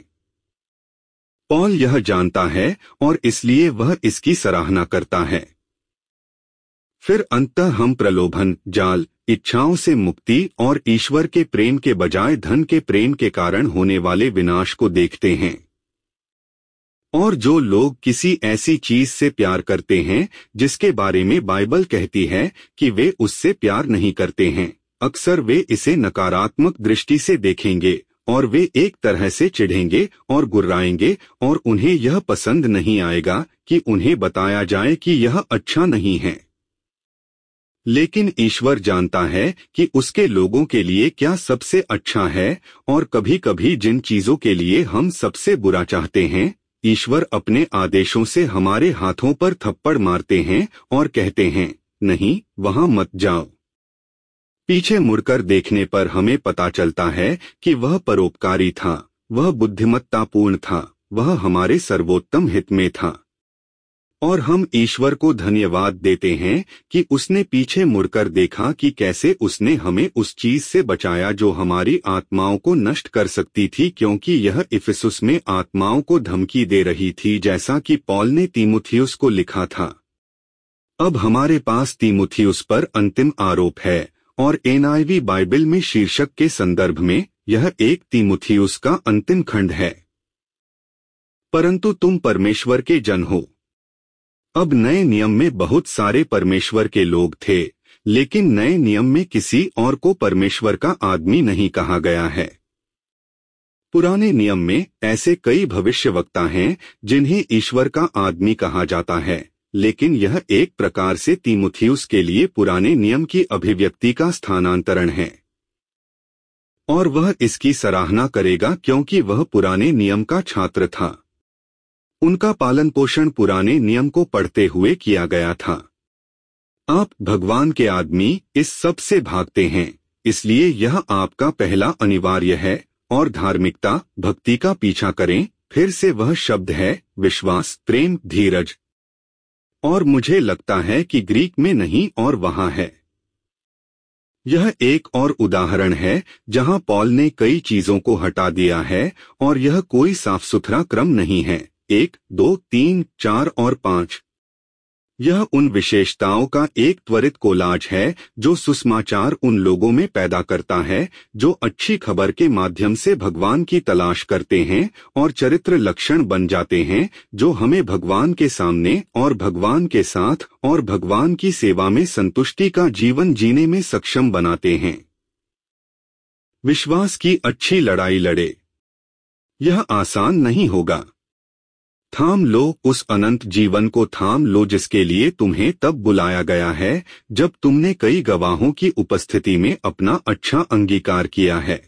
पॉल यह जानता है और इसलिए वह इसकी सराहना करता है। फिर अंततः हम प्रलोभन, जाल, इच्छाओं से मुक्ति और ईश्वर के प्रेम के बजाय धन के प्रेम के कारण होने वाले विनाश को देखते हैं। और जो लोग किसी ऐसी चीज से प्यार करते हैं जिसके बारे में बाइबल कहती है कि वे उससे प्यार नहीं करते हैं, अक्सर वे इसे नकारात्मक दृष्टि से देखेंगे और वे एक तरह से चिढ़ेंगे और गुर्राएंगे, और उन्हें यह पसंद नहीं आएगा कि उन्हें बताया जाए कि यह अच्छा नहीं है। लेकिन ईश्वर जानता है कि उसके लोगों के लिए क्या सबसे अच्छा है, और कभी कभी जिन चीजों के लिए हम सबसे बुरा चाहते हैं ईश्वर अपने आदेशों से हमारे हाथों पर थप्पड़ मारते हैं और कहते हैं, नहीं, वहां मत जाओ। पीछे मुड़कर देखने पर हमें पता चलता है कि वह परोपकारी था, वह बुद्धिमत्तापूर्ण था, वह हमारे सर्वोत्तम हित में था। और हम ईश्वर को धन्यवाद देते हैं कि उसने पीछे मुड़कर देखा कि कैसे उसने हमें उस चीज से बचाया जो हमारी आत्माओं को नष्ट कर सकती थी, क्योंकि यह इफिसुस में आत्माओं को धमकी दे रही थी, जैसा कि पॉल ने तीमुथियुस को लिखा था। अब हमारे पास तीमुथियुस पर अंतिम आरोप है, और NIV बाइबल में शीर्षक के संदर्भ में यह 1 तीमुथियुस का अंतिम खंड है। परंतु तुम परमेश्वर के जन हो। अब नए नियम में बहुत सारे परमेश्वर के लोग थे, लेकिन नए नियम में किसी और को परमेश्वर का आदमी नहीं कहा गया है। पुराने नियम में ऐसे कई भविष्यवक्ता हैं जिन्हें ईश्वर का आदमी कहा जाता है, लेकिन यह एक प्रकार से तीमुथियुस के लिए पुराने नियम की अभिव्यक्ति का स्थानांतरण है, और वह इसकी सराहना करेगा क्योंकि वह पुराने नियम का छात्र था। उनका पालन पोषण पुराने नियम को पढ़ते हुए किया गया था। आप भगवान के आदमी इस सब से भागते हैं, इसलिए यह आपका पहला अनिवार्य है, और धार्मिकता भक्ति का पीछा करें। फिर से वह शब्द है विश्वास, प्रेम, धीरज, और मुझे लगता है कि ग्रीक में नहीं और वहां है। यह एक और उदाहरण है जहां पॉल ने कई चीजों को हटा दिया है, और यह कोई साफ सुथरा क्रम नहीं है 1, 2, 3, 4 और 5। यह उन विशेषताओं का एक त्वरित कोलाज है जो सुसमाचार उन लोगों में पैदा करता है जो अच्छी खबर के माध्यम से भगवान की तलाश करते हैं और चरित्र लक्षण बन जाते हैं जो हमें भगवान के सामने और भगवान के साथ और भगवान की सेवा में संतुष्टि का जीवन जीने में सक्षम बनाते हैं। विश्वास की अच्छी लड़ाई लड़े। यह आसान नहीं होगा। थाम लो उस अनंत जीवन को, थाम लो जिसके लिए तुम्हें तब बुलाया गया है जब तुमने कई गवाहों की उपस्थिति में अपना अच्छा अंगीकार किया है।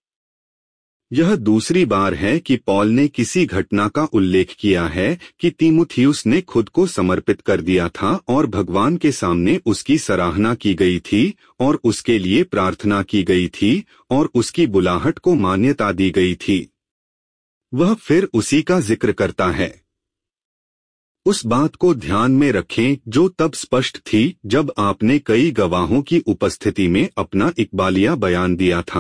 यह दूसरी बार है कि पॉल ने किसी घटना का उल्लेख किया है कि तीमुथियुस ने खुद को समर्पित कर दिया था और भगवान के सामने उसकी सराहना की गई थी और उसके लिए प्रार्थना की गई थी और उसकी बुलाहट को मान्यता दी गई थी। वह फिर उसी का जिक्र करता है। उस बात को ध्यान में रखें जो तब स्पष्ट थी जब आपने कई गवाहों की उपस्थिति में अपना इकबालिया बयान दिया था।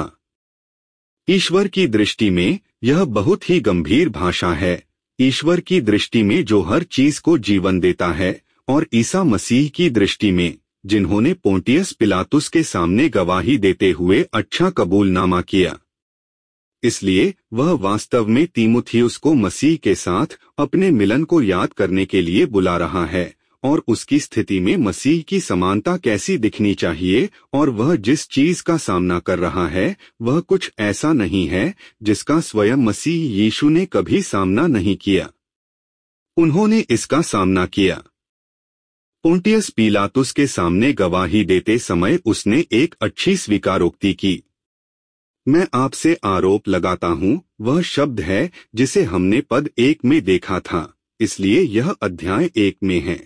ईश्वर की दृष्टि में यह बहुत ही गंभीर भाषा है। ईश्वर की दृष्टि में जो हर चीज को जीवन देता है, और ईसा मसीह की दृष्टि में जिन्होंने पोंटियस पिलातुस के सामने गवाही देते हुए अच्छा कबूलनामा किया। इसलिए वह वास्तव में तीमुथियुस को मसीह के साथ अपने मिलन को याद करने के लिए बुला रहा है और उसकी स्थिति में मसीह की समानता कैसी दिखनी चाहिए, और वह जिस चीज का सामना कर रहा है वह कुछ ऐसा नहीं है जिसका स्वयं मसीह यीशु ने कभी सामना नहीं किया। उन्होंने इसका सामना किया। पोंटियस पिलातुस के सामने गवाही देते समय उसने एक अच्छी स्वीकारोक्ति की। मैं आपसे आरोप लगाता हूँ, वह शब्द है जिसे हमने पद 1 में देखा था, इसलिए यह अध्याय 1 में है।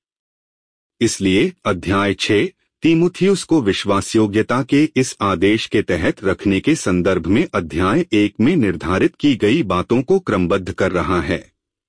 इसलिए अध्याय 6 तीमुथियुस को विश्वासयोग्यता के इस आदेश के तहत रखने के संदर्भ में अध्याय 1 में निर्धारित की गई बातों को क्रमबद्ध कर रहा है।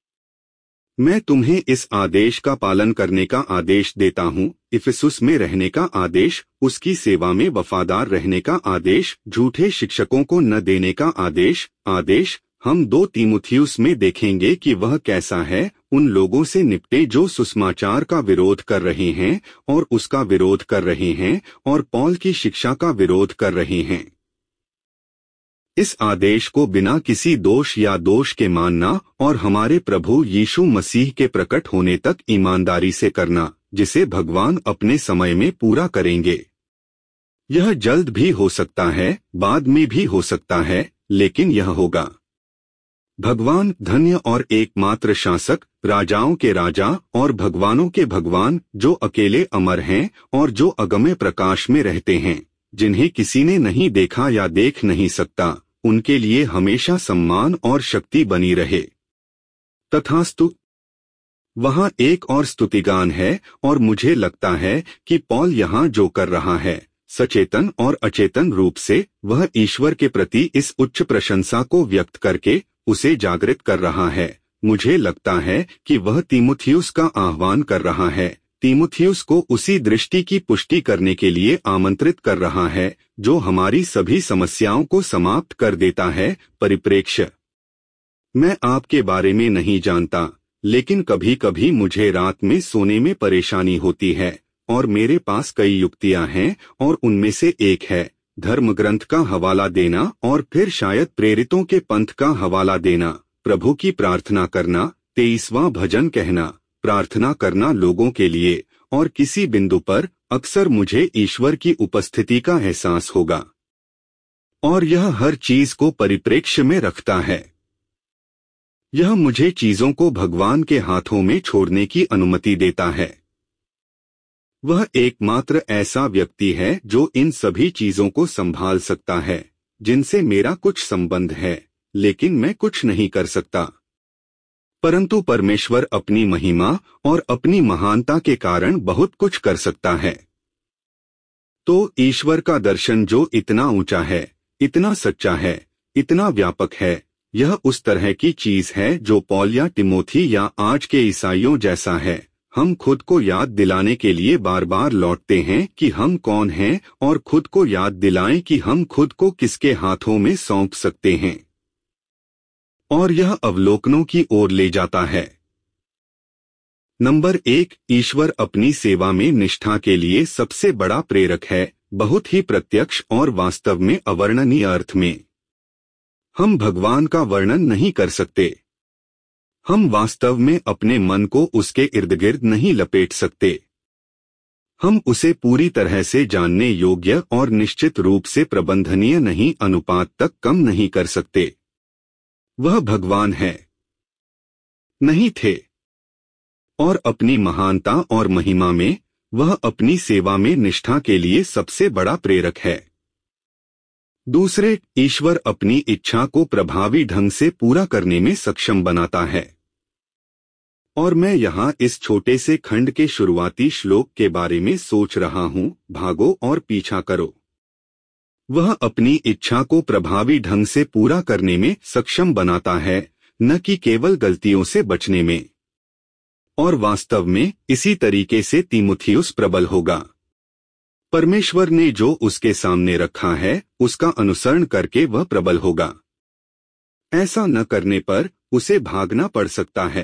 मैं तुम्हें इस आदेश का पालन करने का आदेश देता हूँ, इफिसुस में रहने का आदेश, उसकी सेवा में वफादार रहने का आदेश, झूठे शिक्षकों को न देने का आदेश। हम 2 तीमुथियुस में देखेंगे कि वह कैसा है। उन लोगों से निपटे जो सुसमाचार का विरोध कर रहे हैं और उसका विरोध कर रहे हैं और पॉल की शिक्षा का विरोध कर रहे हैं। इस आदेश को बिना किसी दोष या दोष के मानना और हमारे प्रभु यीशु मसीह के प्रकट होने तक ईमानदारी से करना, जिसे भगवान अपने समय में पूरा करेंगे। यह जल्द भी हो सकता है, बाद में भी हो सकता है, लेकिन यह होगा। भगवान धन्य और एकमात्र शासक, राजाओं के राजा और भगवानों के भगवान, जो अकेले अमर हैं और जो अगम्य प्रकाश में रहते हैं, जिन्हें किसी ने नहीं देखा या देख नहीं सकता, उनके लिए हमेशा सम्मान और शक्ति बनी रहे। तथास्तु। वहाँ एक और स्तुतिगान है, और मुझे लगता है कि पॉल यहाँ जो कर रहा है, सचेतन और अचेतन रूप से वह ईश्वर के प्रति इस उच्च प्रशंसा को व्यक्त करके उसे जागृत कर रहा है। मुझे लगता है कि वह तीमुथियुस का आह्वान कर रहा है, तीमुथियुस को उसी दृष्टि की पुष्टि करने के लिए आमंत्रित कर रहा है जो हमारी सभी समस्याओं को समाप्त कर देता है। परिप्रेक्ष्य। मैं आपके बारे में नहीं जानता, लेकिन कभी कभी मुझे रात में सोने में परेशानी होती है, और मेरे पास कई युक्तियां हैं, और उनमें से एक है धर्म ग्रंथ का हवाला देना और फिर शायद प्रेरितों के पंथ का हवाला देना, प्रभु की प्रार्थना करना, 23वां भजन कहना, प्रार्थना करना लोगों के लिए, और किसी बिंदु पर अक्सर मुझे ईश्वर की उपस्थिति का एहसास होगा। और यह हर चीज को परिप्रेक्ष्य में रखता है। यह मुझे चीजों को भगवान के हाथों में छोड़ने की अनुमति देता है। वह एकमात्र ऐसा व्यक्ति है जो इन सभी चीजों को संभाल सकता है जिनसे मेरा कुछ संबंध है, लेकिन मैं कुछ नहीं कर सकता। परंतु परमेश्वर अपनी महिमा और अपनी महानता के कारण बहुत कुछ कर सकता है। तो ईश्वर का दर्शन जो इतना ऊंचा है, इतना सच्चा है, इतना व्यापक है, यह उस तरह की चीज है जो पौल या तिमोथी या आज के ईसाइयों जैसा है। हम खुद को याद दिलाने के लिए बार बार लौटते हैं कि हम कौन हैं और खुद को याद दिलाएं कि हम खुद को किसके हाथों में सौंप सकते हैं। और यह अवलोकनों की ओर ले जाता है। नंबर 1, ईश्वर अपनी सेवा में निष्ठा के लिए सबसे बड़ा प्रेरक है, बहुत ही प्रत्यक्ष और वास्तव में अवर्णनीय अर्थ में। हम भगवान का वर्णन नहीं कर सकते। हम वास्तव में अपने मन को उसके इर्द गिर्द नहीं लपेट सकते। हम उसे पूरी तरह से जानने योग्य और निश्चित रूप से प्रबंधनीय नहीं अनुपात तक कम नहीं कर सकते। वह भगवान है, नहीं थे। और अपनी महानता और महिमा में वह अपनी सेवा में निष्ठा के लिए सबसे बड़ा प्रेरक है। दूसरे, ईश्वर अपनी इच्छा को प्रभावी ढंग से पूरा करने में सक्षम बनाता है। और मैं यहाँ इस छोटे से खंड के शुरुआती श्लोक के बारे में सोच रहा हूँ, भागो और पीछा करो। वह अपनी इच्छा को प्रभावी ढंग से पूरा करने में सक्षम बनाता है, न कि केवल गलतियों से बचने में। और वास्तव में इसी तरीके से तीमुथियुस प्रबल होगा। परमेश्वर ने जो उसके सामने रखा है उसका अनुसरण करके वह प्रबल होगा। ऐसा न करने पर उसे भागना पड़ सकता है।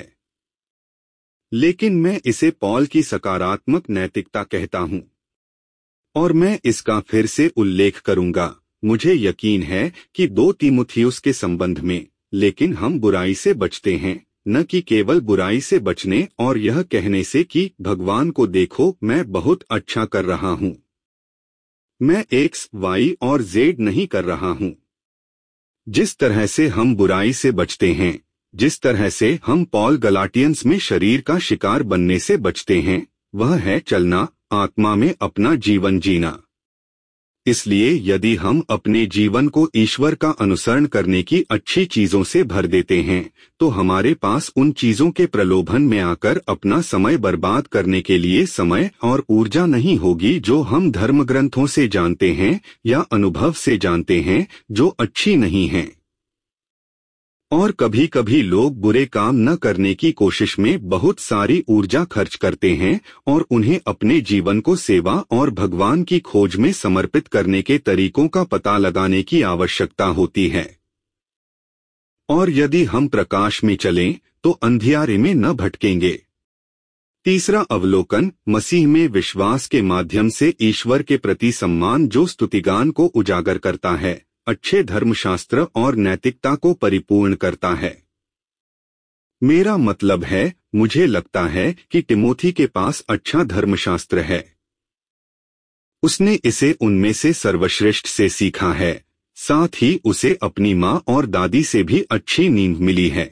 लेकिन मैं इसे पौल की सकारात्मक नैतिकता कहता हूं। और मैं इसका फिर से उल्लेख करूंगा। मुझे यकीन है कि 2 तीमुथियुस के संबंध में, लेकिन हम बुराई से बचते हैं, न कि केवल बुराई से बचने और यह कहने से कि भगवान को देखो मैं बहुत अच्छा कर रहा हूं। मैं X, Y और Z नहीं कर रहा हूं। जिस तरह से हम बुराई से बचते हैं, जिस तरह से हम पौल गलाटियंस में शरीर का शिकार बनने से बचते हैं, वह है चलना, आत्मा में अपना जीवन जीना। इसलिए यदि हम अपने जीवन को ईश्वर का अनुसरण करने की अच्छी चीजों से भर देते हैं, तो हमारे पास उन चीजों के प्रलोभन में आकर अपना समय बर्बाद करने के लिए समय और ऊर्जा नहीं होगी जो हम धर्म ग्रंथों से जानते हैं या अनुभव से जानते हैं, जो अच्छी नहीं हैं। और कभी कभी लोग बुरे काम न करने की कोशिश में बहुत सारी ऊर्जा खर्च करते हैं और उन्हें अपने जीवन को सेवा और भगवान की खोज में समर्पित करने के तरीकों का पता लगाने की आवश्यकता होती है। और यदि हम प्रकाश में चलें तो अंधियारे में न भटकेंगे। तीसरा अवलोकन, मसीह में विश्वास के माध्यम से ईश्वर के प्रति सम्मान जो स्तुतिगान को उजागर करता है, अच्छे धर्मशास्त्र और नैतिकता को परिपूर्ण करता है। मेरा मतलब है, मुझे लगता है कि तिमोथी के पास अच्छा धर्मशास्त्र है। उसने इसे उनमें से सर्वश्रेष्ठ से सीखा है, साथ ही उसे अपनी माँ और दादी से भी अच्छी नींव मिली है।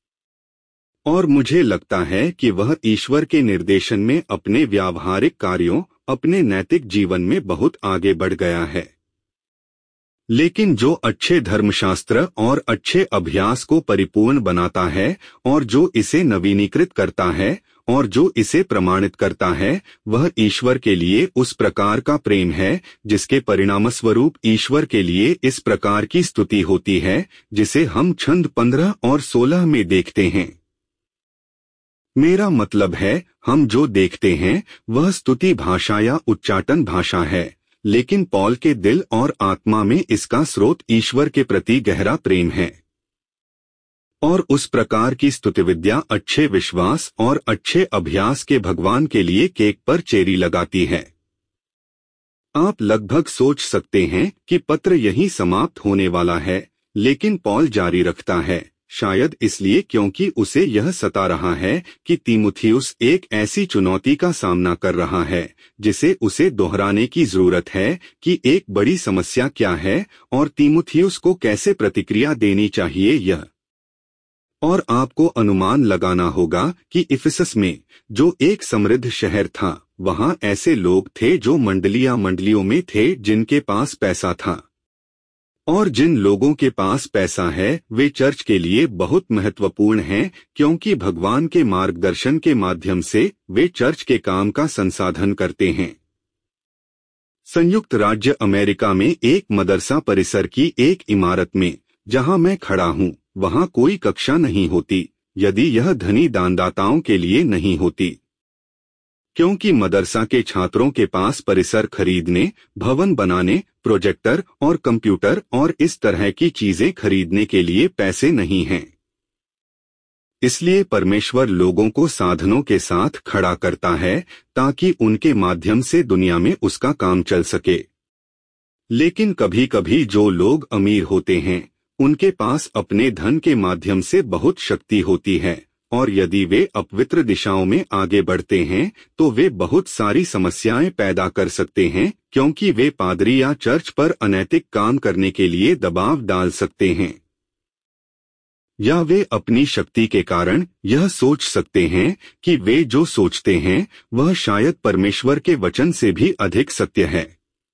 और मुझे लगता है कि वह ईश्वर के निर्देशन में अपने व्यावहारिक कार्यों, अपने नैतिक जीवन में बहुत आगे बढ़ गया है। लेकिन जो अच्छे धर्मशास्त्र और अच्छे अभ्यास को परिपूर्ण बनाता है और जो इसे नवीनीकृत करता है और जो इसे प्रमाणित करता है, वह ईश्वर के लिए उस प्रकार का प्रेम है जिसके परिणामस्वरूप ईश्वर के लिए इस प्रकार की स्तुति होती है, जिसे हम छंद 15 और 16 में देखते हैं। मेरा मतलब है, हम जो देखते हैं वह स्तुति भाषा या उच्चाटन भाषा है, लेकिन पौल के दिल और आत्मा में इसका स्रोत ईश्वर के प्रति गहरा प्रेम है। और उस प्रकार की स्तुतिविद्या अच्छे विश्वास और अच्छे अभ्यास के भगवान के लिए केक पर चेरी लगाती है। आप लगभग सोच सकते हैं कि पत्र यहीं समाप्त होने वाला है, लेकिन पौल जारी रखता है, शायद इसलिए क्योंकि उसे यह सता रहा है कि तीमुथियुस एक ऐसी चुनौती का सामना कर रहा है जिसे उसे दोहराने की जरूरत है कि एक बड़ी समस्या क्या है और तीमुथियुस को कैसे प्रतिक्रिया देनी चाहिए यह। और आपको अनुमान लगाना होगा कि इफिसस में, जो एक समृद्ध शहर था, वहां ऐसे लोग थे जो मंडलियों में थे जिनके पास पैसा था। और जिन लोगों के पास पैसा है वे चर्च के लिए बहुत महत्वपूर्ण हैं, क्योंकि भगवान के मार्गदर्शन के माध्यम से वे चर्च के काम का संसाधन करते हैं। संयुक्त राज्य अमेरिका में एक मदरसा परिसर की एक इमारत में, जहां मैं खड़ा हूं, वहां कोई कक्षा नहीं होती यदि यह धनी दानदाताओं के लिए नहीं होती, क्योंकि मदरसा के छात्रों के पास परिसर खरीदने, भवन बनाने, प्रोजेक्टर और कंप्यूटर और इस तरह की चीजें खरीदने के लिए पैसे नहीं हैं। इसलिए परमेश्वर लोगों को साधनों के साथ खड़ा करता है ताकि उनके माध्यम से दुनिया में उसका काम चल सके। लेकिन कभी कभी जो लोग अमीर होते हैं उनके पास अपने धन के माध्यम से बहुत शक्ति होती है, और यदि वे अपवित्र दिशाओं में आगे बढ़ते हैं तो वे बहुत सारी समस्याएं पैदा कर सकते हैं, क्योंकि वे पादरी या चर्च पर अनैतिक काम करने के लिए दबाव डाल सकते हैं, या वे अपनी शक्ति के कारण यह सोच सकते हैं कि वे जो सोचते हैं वह शायद परमेश्वर के वचन से भी अधिक सत्य है।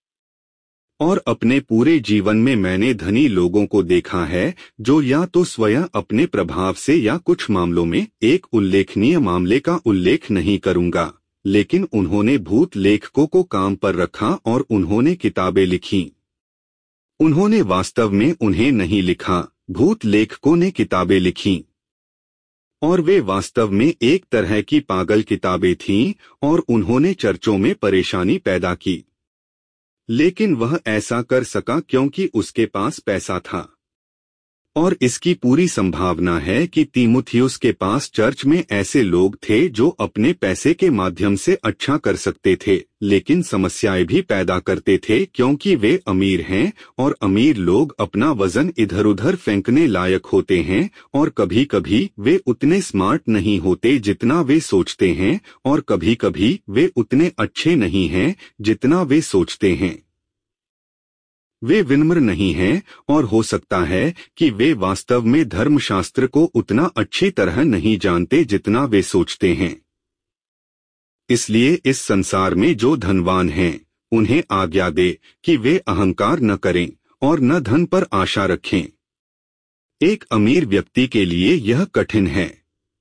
और अपने पूरे जीवन में मैंने धनी लोगों को देखा है जो या तो स्वयं अपने प्रभाव से, या कुछ मामलों में एक उल्लेखनीय मामले का उल्लेख नहीं करूंगा, लेकिन उन्होंने भूत लेखकों को काम पर रखा और उन्होंने किताबें लिखीं। उन्होंने वास्तव में उन्हें नहीं लिखा, भूत लेखकों ने किताबें लिखीं। और वे वास्तव में एक तरह की पागल किताबें थीं और उन्होंने चर्चों में परेशानी पैदा की। लेकिन वह ऐसा कर सका क्योंकि उसके पास पैसा था। और इसकी पूरी संभावना है कि तीमुथियुस के पास चर्च में ऐसे लोग थे जो अपने पैसे के माध्यम से अच्छा कर सकते थे, लेकिन समस्याएं भी पैदा करते थे क्योंकि वे अमीर हैं, और अमीर लोग अपना वजन इधर उधर फेंकने लायक होते हैं, और कभी कभी वे उतने स्मार्ट नहीं होते जितना वे सोचते हैं, और कभी कभी वे उतने अच्छे नहीं हैं जितना वे सोचते हैं। वे विनम्र नहीं हैं, और हो सकता है कि वे वास्तव में धर्मशास्त्र को उतना अच्छी तरह नहीं जानते जितना वे सोचते हैं। इसलिए इस संसार में जो धनवान हैं उन्हें आज्ञा दे कि वे अहंकार न करें और न धन पर आशा रखें। एक अमीर व्यक्ति के लिए यह कठिन है।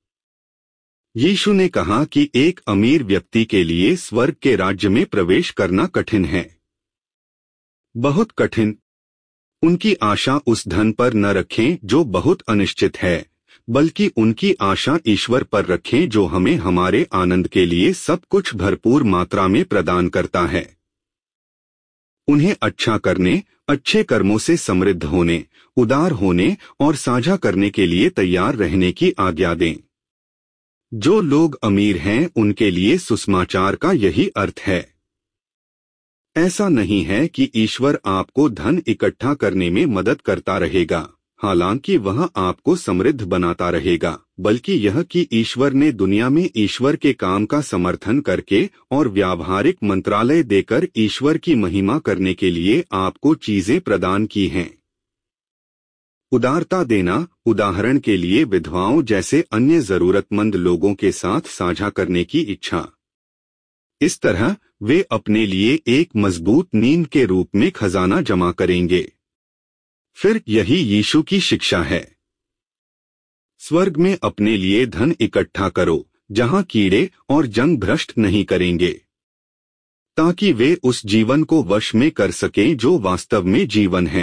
यीशु ने कहा कि एक अमीर व्यक्ति के लिए स्वर्ग के राज्य में प्रवेश करना कठिन है, बहुत कठिन। उनकी आशा उस धन पर न रखें जो बहुत अनिश्चित है, बल्कि उनकी आशा ईश्वर पर रखें जो हमें हमारे आनंद के लिए सब कुछ भरपूर मात्रा में प्रदान करता है। उन्हें अच्छा करने, अच्छे कर्मों से समृद्ध होने, उदार होने और साझा करने के लिए तैयार रहने की आज्ञा दें। जो लोग अमीर हैं उनके लिए सुसमाचार का यही अर्थ है। ऐसा नहीं है कि ईश्वर आपको धन इकट्ठा करने में मदद करता रहेगा, हालांकि वह आपको समृद्ध बनाता रहेगा, बल्कि यह कि ईश्वर ने दुनिया में ईश्वर के काम का समर्थन करके और व्यावहारिक मंत्रालय देकर ईश्वर की महिमा करने के लिए आपको चीजें प्रदान की हैं। उदारता देना, उदाहरण के लिए विधवाओं जैसे अन्य जरूरतमंद लोगों के साथ साझा करने की इच्छा। इस तरह वे अपने लिए एक मजबूत नींद के रूप में खजाना जमा करेंगे। फिर यही यीशु की शिक्षा है। स्वर्ग में अपने लिए धन इकट्ठा करो जहां कीड़े और जंग भ्रष्ट नहीं करेंगे, ताकि वे उस जीवन को वश में कर सकें जो वास्तव में जीवन है।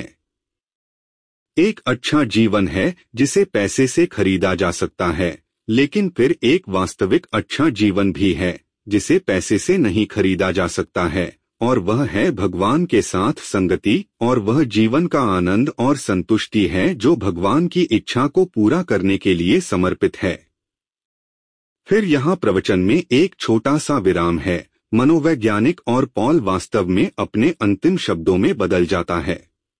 एक अच्छा जीवन है जिसे पैसे से खरीदा जा सकता है, लेकिन फिर एक वास्तविक अच्छा जीवन भी है जिसे पैसे से नहीं खरीदा जा सकता है, और वह है भगवान के साथ संगति, और वह जीवन का आनंद और संतुष्टि है जो भगवान की इच्छा को पूरा करने के लिए समर्पित है। फिर यहाँ प्रवचन में एक छोटा सा विराम है। मनोवैज्ञानिक और पॉल वास्तव में अपने अंतिम शब्दों में बदल जाता है।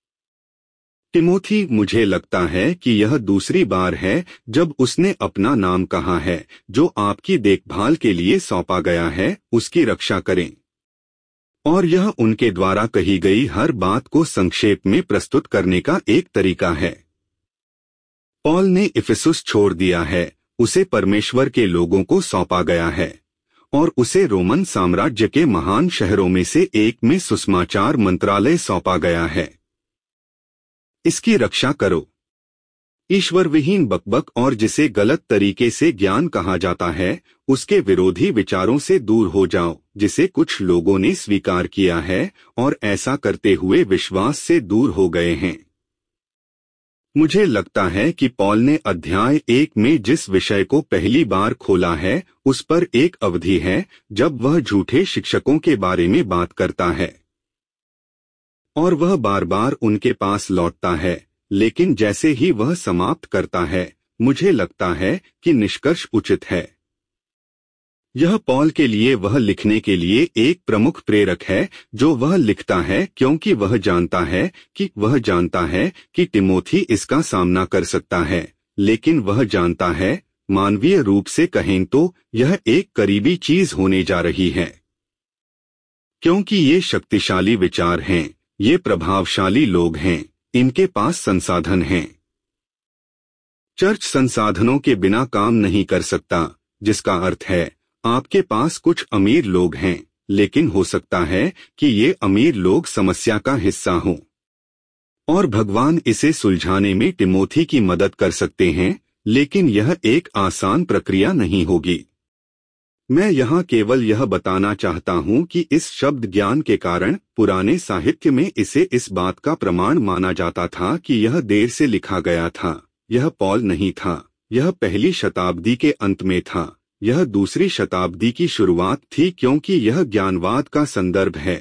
तिमोथी, मुझे लगता है कि यह दूसरी बार है जब उसने अपना नाम कहा है जो आपकी देखभाल के लिए सौंपा गया है, उसकी रक्षा करें। और यह उनके द्वारा कही गई हर बात को संक्षेप में प्रस्तुत करने का एक तरीका है। पॉल ने इफिसुस छोड़ दिया है, उसे परमेश्वर के लोगों को सौंपा गया है और उसे रोमन साम्राज्य के महान शहरों में से एक में सुसमाचार मंत्रालय सौंपा गया है। इसकी रक्षा करो। ईश्वर विहीन बकबक और जिसे गलत तरीके से ज्ञान कहा जाता है, उसके विरोधी विचारों से दूर हो जाओ, जिसे कुछ लोगों ने स्वीकार किया है और ऐसा करते हुए विश्वास से दूर हो गए हैं। मुझे लगता है कि पॉल ने अध्याय 1 में जिस विषय को पहली बार खोला है, उस पर एक अवधि है जब वह झूठे शिक्षकों के बारे में बात करता है और वह बार बार उनके पास लौटता है, लेकिन जैसे ही वह समाप्त करता है, मुझे लगता है कि निष्कर्ष उचित है। यह पॉल के लिए वह लिखने के लिए एक प्रमुख प्रेरक है जो वह लिखता है क्योंकि वह जानता है कि तिमोथी इसका सामना कर सकता है, लेकिन वह जानता है, मानवीय रूप से कहें तो यह एक करीबी चीज होने जा रही है, क्योंकि ये शक्तिशाली विचार हैं, ये प्रभावशाली लोग हैं, इनके पास संसाधन हैं। चर्च संसाधनों के बिना काम नहीं कर सकता, जिसका अर्थ है आपके पास कुछ अमीर लोग हैं, लेकिन हो सकता है कि ये अमीर लोग समस्या का हिस्सा हों और भगवान इसे सुलझाने में तिमोथी की मदद कर सकते हैं, लेकिन यह एक आसान प्रक्रिया नहीं होगी। मैं यहाँ केवल यह बताना चाहता हूँ कि इस शब्द ज्ञान के कारण पुराने साहित्य में इसे इस बात का प्रमाण माना जाता था कि यह देर से लिखा गया था। यह पॉल नहीं था, यह पहली शताब्दी के अंत में था, यह दूसरी शताब्दी की शुरुआत थी, क्योंकि यह ज्ञानवाद का संदर्भ है।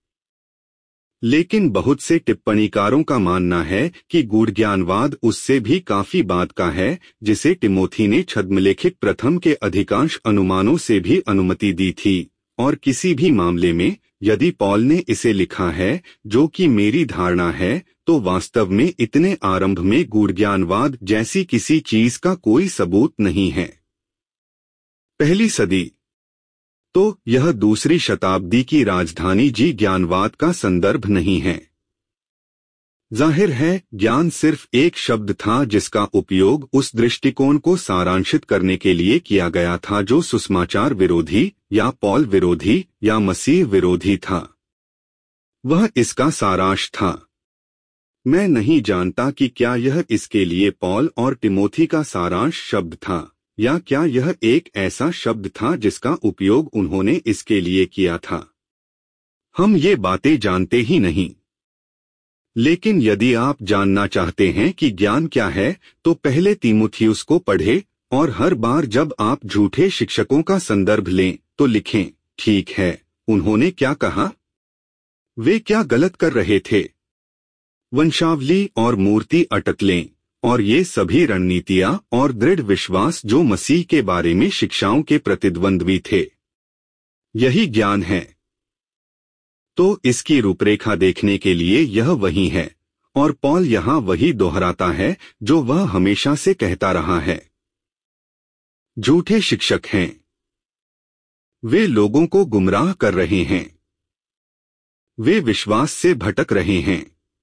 लेकिन बहुत से टिप्पणीकारों का मानना है कि गूढ़ ज्ञानवाद उससे भी काफी बाद का है, जिसे तिमोथी ने छद्मलेखित प्रथम के अधिकांश अनुमानों से भी अनुमति दी थी, और किसी भी मामले में यदि पॉल ने इसे लिखा है, जो कि मेरी धारणा है, तो वास्तव में इतने आरंभ में गूढ़ ज्ञानवाद जैसी किसी चीज का कोई सबूत नहीं है। पहली सदी, तो यह दूसरी शताब्दी की राजधानी जी ज्ञानवाद का संदर्भ नहीं है। जाहिर है, ज्ञान सिर्फ एक शब्द था जिसका उपयोग उस दृष्टिकोण को सारांशित करने के लिए किया गया था जो सुसमाचार विरोधी या पॉल विरोधी या मसीह विरोधी था। वह इसका सारांश था। मैं नहीं जानता कि क्या यह इसके लिए पॉल और तिमोथी का सारांश शब्द था, या क्या यह एक ऐसा शब्द था जिसका उपयोग उन्होंने इसके लिए किया था। हम ये बातें जानते ही नहीं। लेकिन यदि आप जानना चाहते हैं कि ज्ञान क्या है, तो पहले तीमुथियुस को पढ़ें और हर बार जब आप झूठे शिक्षकों का संदर्भ लें तो लिखें, ठीक है, उन्होंने क्या कहा, वे क्या गलत कर रहे थे। वंशावली और मूर्ति अटकलें और ये सभी रणनीतियां और दृढ़ विश्वास जो मसीह के बारे में शिक्षाओं के प्रतिद्वंद्वी थे, यही ज्ञान है। तो इसकी रूपरेखा देखने के लिए यह वही है, और पॉल यहाँ वही दोहराता है जो वह हमेशा से कहता रहा है। झूठे शिक्षक हैं, वे लोगों को गुमराह कर रहे हैं, वे विश्वास से भटक रहे हैं।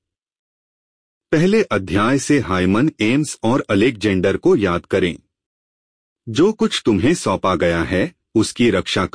पहले अध्याय से हाइमन एम्स और अलेक्जेंडर को याद करें। जो कुछ तुम्हें सौंपा गया है उसकी रक्षा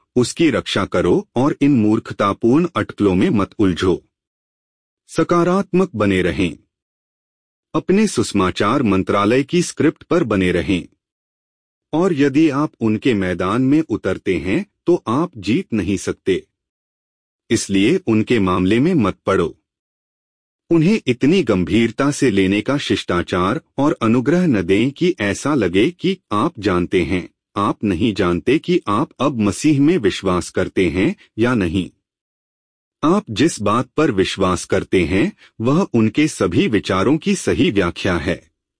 करो और इन मूर्खतापूर्ण अटकलों में मत उलझो। सकारात्मक बने रहें। अपने सुसमाचार मंत्रालय की स्क्रिप्ट पर बने रहें। और यदि आप उनके मैदान में उतरते हैं तो आप जीत नहीं सकते, इसलिए उनके मामले में मत पड़ो। उन्हें इतनी गंभीरता से लेने का शिष्टाचार और अनुग्रह न दें कि ऐसा लगे कि आप जानते हैं, आप नहीं जानते कि आप अब मसीह में विश्वास करते हैं या नहीं। आप जिस बात पर विश्वास करते हैं वह उनके सभी विचारों की सही व्याख्या है।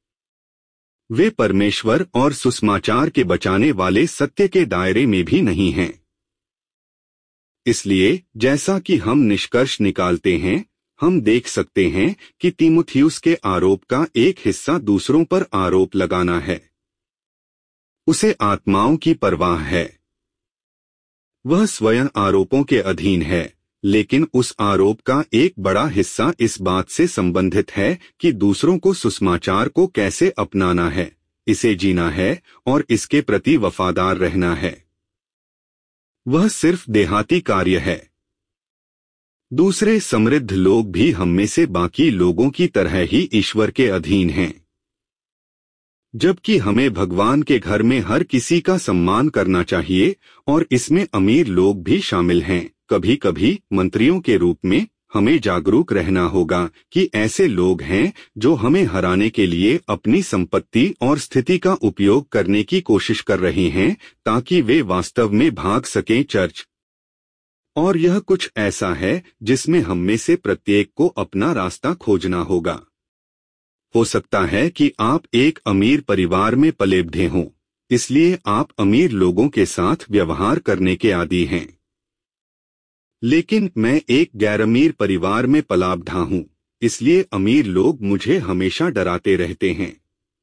वे परमेश्वर और सुसमाचार के बचाने वाले सत्य के दायरे में भी नहीं हैं। इसलिए जैसा कि हम निष्कर्ष निकालते हैं, हम देख सकते हैं कि तीमुथियुस के आरोप का एक हिस्सा दूसरों पर आरोप लगाना है। उसे आत्माओं की परवाह है। वह स्वयं आरोपों के अधीन है, लेकिन उस आरोप का एक बड़ा हिस्सा इस बात से संबंधित है कि दूसरों को सुसमाचार को कैसे अपनाना है, इसे जीना है और इसके प्रति वफादार रहना है। वह सिर्फ देहाती कार्य है। दूसरे समृद्ध लोग भी हम में से बाकी लोगों की तरह ही ईश्वर के अधीन हैं। जबकि हमें भगवान के घर में हर किसी का सम्मान करना चाहिए और इसमें अमीर लोग भी शामिल हैं। कभी कभी मंत्रियों के रूप में हमें जागरूक रहना होगा कि ऐसे लोग हैं जो हमें हराने के लिए अपनी संपत्ति और स्थिति का उपयोग करने की कोशिश कर रहे हैं ताकि वे वास्तव में भाग सकें चर्च। और यह कुछ ऐसा है जिसमें हम में से प्रत्येक को अपना रास्ता खोजना होगा। हो सकता है कि आप एक अमीर परिवार में पले बढ़े हों, इसलिए आप अमीर लोगों के साथ व्यवहार करने के आदी हैं। लेकिन मैं एक गैर-अमीर परिवार में पला बढ़ा हूं, इसलिए अमीर लोग मुझे हमेशा डराते रहते हैं।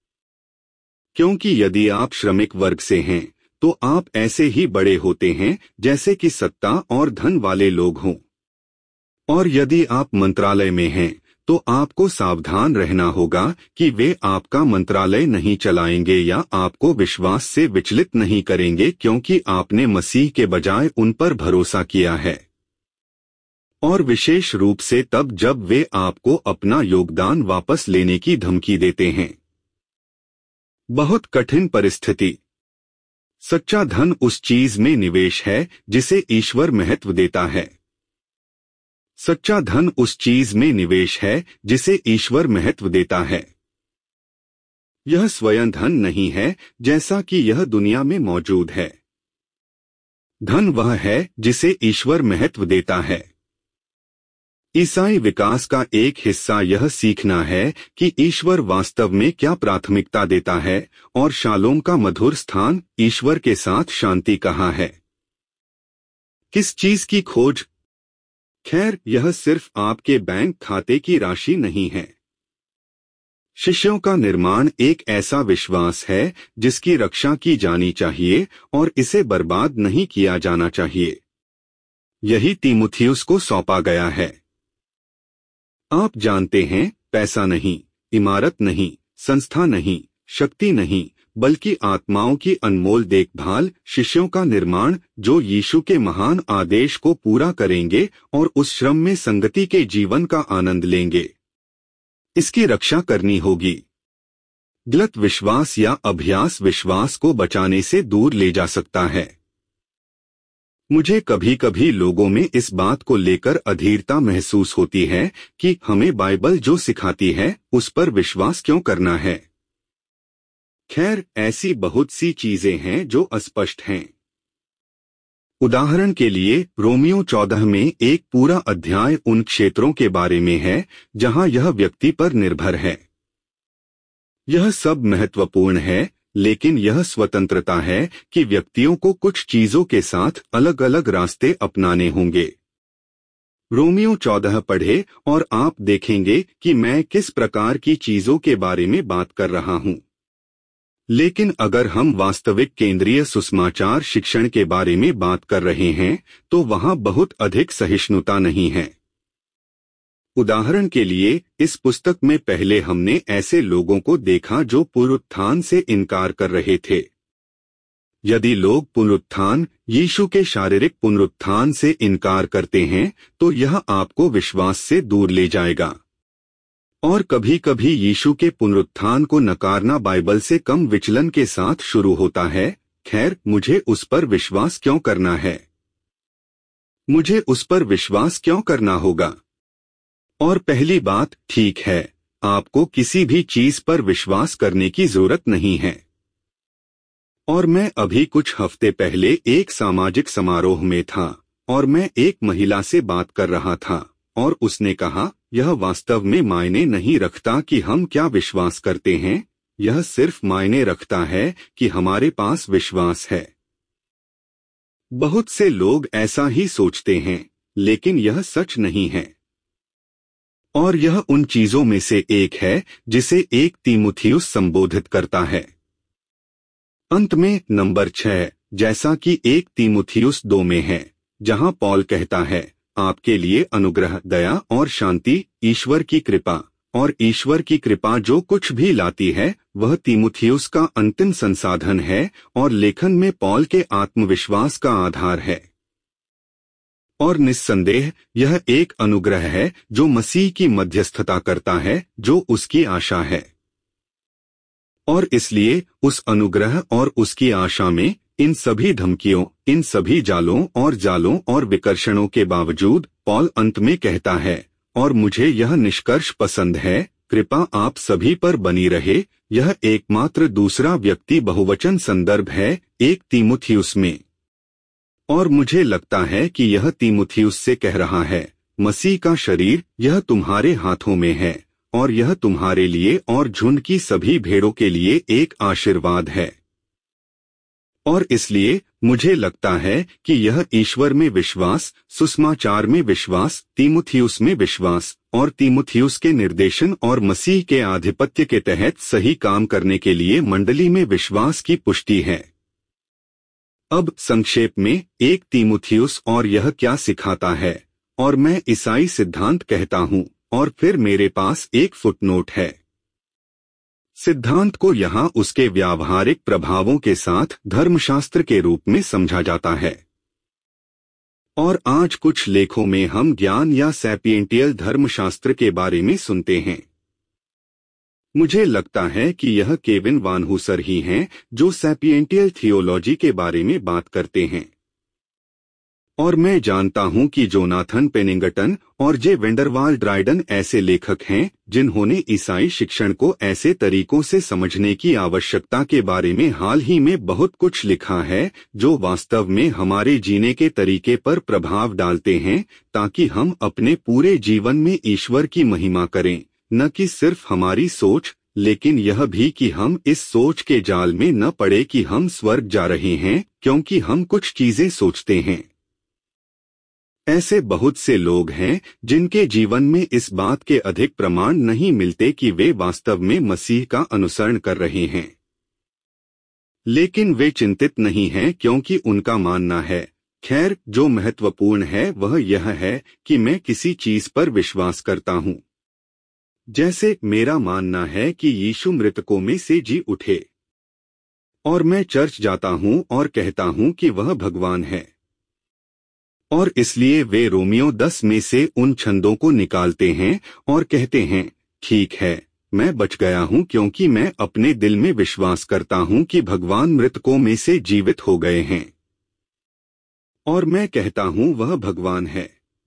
क्योंकि यदि आप श्रमिक वर्ग से हैं, तो आप ऐसे ही बड़े होते हैं जैसे कि सत्ता और धन वाले लोग हों। और यदि आप मंत्रालय में हैं, तो आपको सावधान रहना होगा कि वे आपका मंत्रालय नहीं चलाएंगे या आपको विश्वास से विचलित नहीं करेंगे, क्योंकि आपने मसीह के बजाय उन पर भरोसा किया है। और विशेष रूप से तब जब वे आपको अपना योगदान वापस लेने की धमकी देते हैं। बहुत कठिन परिस्थिति। सच्चा धन उस चीज में निवेश है जिसे ईश्वर महत्व देता है। सच्चा धन उस चीज में निवेश है जिसे ईश्वर महत्व देता है। यह स्वयं धन नहीं है जैसा कि यह दुनिया में मौजूद है। धन वह है जिसे ईश्वर महत्व देता है। ईसाई विकास का एक हिस्सा यह सीखना है कि ईश्वर वास्तव में क्या प्राथमिकता देता है और शालोम का मधुर स्थान ईश्वर के साथ शांति कहाँ है। किस चीज की खोज? खैर, यह सिर्फ आपके बैंक खाते की राशि नहीं है। शिष्यों का निर्माण एक ऐसा विश्वास है जिसकी रक्षा की जानी चाहिए और इसे बर्बाद नहीं किया जाना चाहिए। यही तीमुथियुस को सौंपा गया है। आप जानते हैं, पैसा नहीं, इमारत नहीं, संस्था नहीं, शक्ति नहीं, बल्कि आत्माओं की अनमोल देखभाल, शिष्यों का निर्माण जो यीशु के महान आदेश को पूरा करेंगे और उस श्रम में संगति के जीवन का आनंद लेंगे। इसकी रक्षा करनी होगी। गलत विश्वास या अभ्यास विश्वास को बचाने से दूर ले जा सकता है। मुझे कभी कभी लोगों में इस बात को लेकर अधीरता महसूस होती है कि हमें बाइबल जो सिखाती है उस पर विश्वास क्यों करना है। खैर, ऐसी बहुत सी चीजें हैं जो अस्पष्ट हैं। उदाहरण के लिए, रोमियो 14 में एक पूरा अध्याय उन क्षेत्रों के बारे में है जहां यह व्यक्ति पर निर्भर है। यह सब महत्वपूर्ण है, लेकिन यह स्वतंत्रता है कि व्यक्तियों को कुछ चीजों के साथ अलग अलग रास्ते अपनाने होंगे। रोमियो 14 पढ़े और आप देखेंगे कि मैं किस प्रकार की चीजों के बारे में बात कर रहा हूं। लेकिन अगर हम वास्तविक केंद्रीय सुसमाचार शिक्षण के बारे में बात कर रहे हैं, तो वहां बहुत अधिक सहिष्णुता नहीं है। उदाहरण के लिए, इस पुस्तक में पहले हमने ऐसे लोगों को देखा जो पुनरुत्थान से इनकार कर रहे थे। यदि लोग पुनरुत्थान, यीशु के शारीरिक पुनरुत्थान से इनकार करते हैं, तो यह आपको विश्वास से दूर ले जाएगा। और कभी कभी यीशु के पुनरुत्थान को नकारना बाइबल से कम विचलन के साथ शुरू होता है। खैर, मुझे उस पर विश्वास क्यों करना है? मुझे उस पर विश्वास क्यों करना होगा? और पहली बात, ठीक है, आपको किसी भी चीज पर विश्वास करने की जरूरत नहीं है। और मैं अभी कुछ हफ्ते पहले एक सामाजिक समारोह में था और मैं एक महिला से बात कर रहा था और उसने कहा, यह वास्तव में मायने नहीं रखता कि हम क्या विश्वास करते हैं, यह सिर्फ मायने रखता है कि हमारे पास विश्वास है। बहुत से लोग ऐसा ही सोचते हैं, लेकिन यह सच नहीं है। और यह उन चीजों में से एक है जिसे 1 तीमुथियुस संबोधित करता है। अंत में नंबर 6, जैसा कि 1 तीमुथियुस 2 में है, जहां पौल कहता है, आपके लिए अनुग्रह, दया और शांति, ईश्वर की कृपा। और ईश्वर की कृपा जो कुछ भी लाती है वह तीमुथियुस का अंतिम संसाधन है और लेखन में पौल के आत्मविश्वास का आधार है। और निस्संदेह यह एक अनुग्रह है जो मसीह की मध्यस्थता करता है, जो उसकी आशा है। और इसलिए उस अनुग्रह और उसकी आशा में इन सभी धमकियों, इन सभी जालों और विकर्षणों के बावजूद पौल अंत में कहता है, और मुझे यह निष्कर्ष पसंद है, कृपा आप सभी पर बनी रहे। यह एकमात्र दूसरा व्यक्ति बहुवचन संदर्भ है 1 तीमुथियुस में। और मुझे लगता है कि यह तीमुथियुस से कह रहा है, मसीह का शरीर यह तुम्हारे हाथों में है और यह तुम्हारे लिए और झुंड की सभी भेड़ों के लिए एक आशीर्वाद है। और इसलिए मुझे लगता है कि यह ईश्वर में विश्वास, सुसमाचार में विश्वास, तीमुथियुस में विश्वास और तीमुथियुस के निर्देशन और मसीह के आधिपत्य के तहत सही काम करने के लिए मंडली में विश्वास की पुष्टि है। अब संक्षेप में 1 तीमुथियुस और यह क्या सिखाता है, और मैं ईसाई सिद्धांत कहता हूँ, और फिर मेरे पास एक फुटनोट है। सिद्धांत को यहाँ उसके व्यावहारिक प्रभावों के साथ धर्मशास्त्र के रूप में समझा जाता है। और आज कुछ लेखों में हम ज्ञान या सैपिएंटियल धर्मशास्त्र के बारे में सुनते हैं। मुझे लगता है कि यह केविन वानहूसर ही हैं जो सैपिएंटियल थियोलॉजी के बारे में बात करते हैं। और मैं जानता हूं कि जोनाथन पेनिंगटन और जे वेंडरवाल ड्राइडन ऐसे लेखक हैं जिन्होंने ईसाई शिक्षण को ऐसे तरीकों से समझने की आवश्यकता के बारे में हाल ही में बहुत कुछ लिखा है जो वास्तव में हमारे जीने के तरीके पर प्रभाव डालते हैं, ताकि हम अपने पूरे जीवन में ईश्वर की महिमा करें, न कि सिर्फ हमारी सोच, लेकिन यह भी कि हम इस सोच के जाल में न पड़े कि हम स्वर्ग जा रहे हैं क्योंकि हम कुछ चीजें सोचते हैं। ऐसे बहुत से लोग हैं जिनके जीवन में इस बात के अधिक प्रमाण नहीं मिलते कि वे वास्तव में मसीह का अनुसरण कर रहे हैं, लेकिन वे चिंतित नहीं हैं क्योंकि उनका मानना है। खैर, जो महत्वपूर्ण है वह यह है कि मैं किसी चीज पर विश्वास करता हूं। जैसे मेरा मानना है कि यीशु मृतकों में से जी उठे, और मैं चर्च जाता हूं और कहता हूं कि वह भगवान है। और इसलिए वे रोमियो 10 में से उन छंदों को निकालते हैं और कहते हैं, ठीक है, मैं बच गया हूं क्योंकि मैं अपने दिल में विश्वास करता हूं कि भगवान मृतकों में से जीवित हो गए हैं। और मैं कहता हूं वह भगवान है।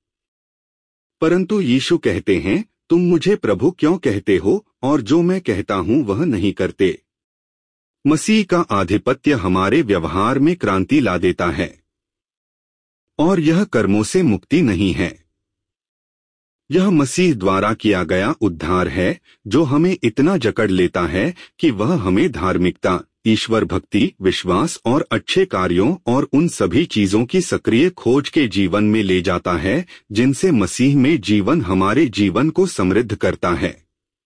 परंतु यीशु कहते हैं, तुम मुझे प्रभु क्यों कहते हो, और जो मैं कहता हूं वह नहीं करते। मसीह का आधिपत्य हमारे व्यवहार में क्रांति ला देता है, और यह कर्मों से मुक्ति नहीं है। यह मसीह द्वारा किया गया उद्धार है जो हमें इतना जकड़ लेता है कि वह हमें धार्मिकता, ईश्वर भक्ति, विश्वास और अच्छे कार्यों और उन सभी चीजों की सक्रिय खोज के जीवन में ले जाता है जिनसे मसीह में जीवन हमारे जीवन को समृद्ध करता है।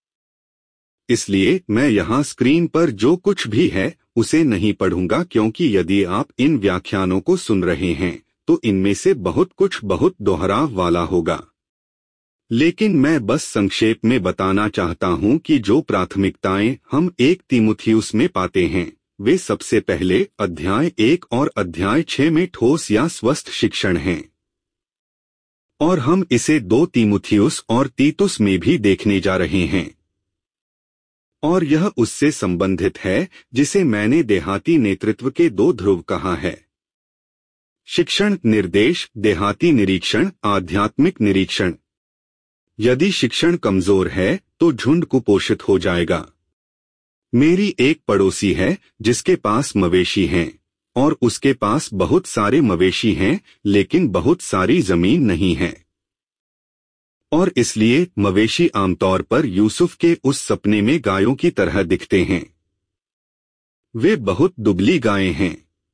इसलिए मैं यहाँ स्क्रीन पर जो कुछ भी है उसे नहीं पढ़ूंगा, क्योंकि यदि आप इन व्याख्यानों को सुन रहे हैं तो इनमें से बहुत कुछ बहुत दोहराव वाला होगा। लेकिन मैं बस संक्षेप में बताना चाहता हूं कि जो प्राथमिकताएं हम 1 तीमुथियुस में पाते हैं वे सबसे पहले अध्याय 1 और अध्याय 6 में ठोस या स्वस्थ शिक्षण हैं, और हम इसे 2 तीमुथियुस और तीतुस में भी देखने जा रहे हैं। और यह उससे संबंधित है जिसे मैंने देहाती नेतृत्व के 2 ध्रुव कहा है। शिक्षण, निर्देश, देहाती निरीक्षण, आध्यात्मिक निरीक्षण। यदि शिक्षण कमजोर है तो झुंड कुपोषित हो जाएगा। मेरी एक पड़ोसी है जिसके पास मवेशी हैं, और उसके पास बहुत सारे मवेशी हैं लेकिन बहुत सारी जमीन नहीं है। और इसलिए मवेशी आमतौर पर यूसुफ के उस सपने में गायों की तरह दिखते हैं। वे बहुत दुबली गायें हैं,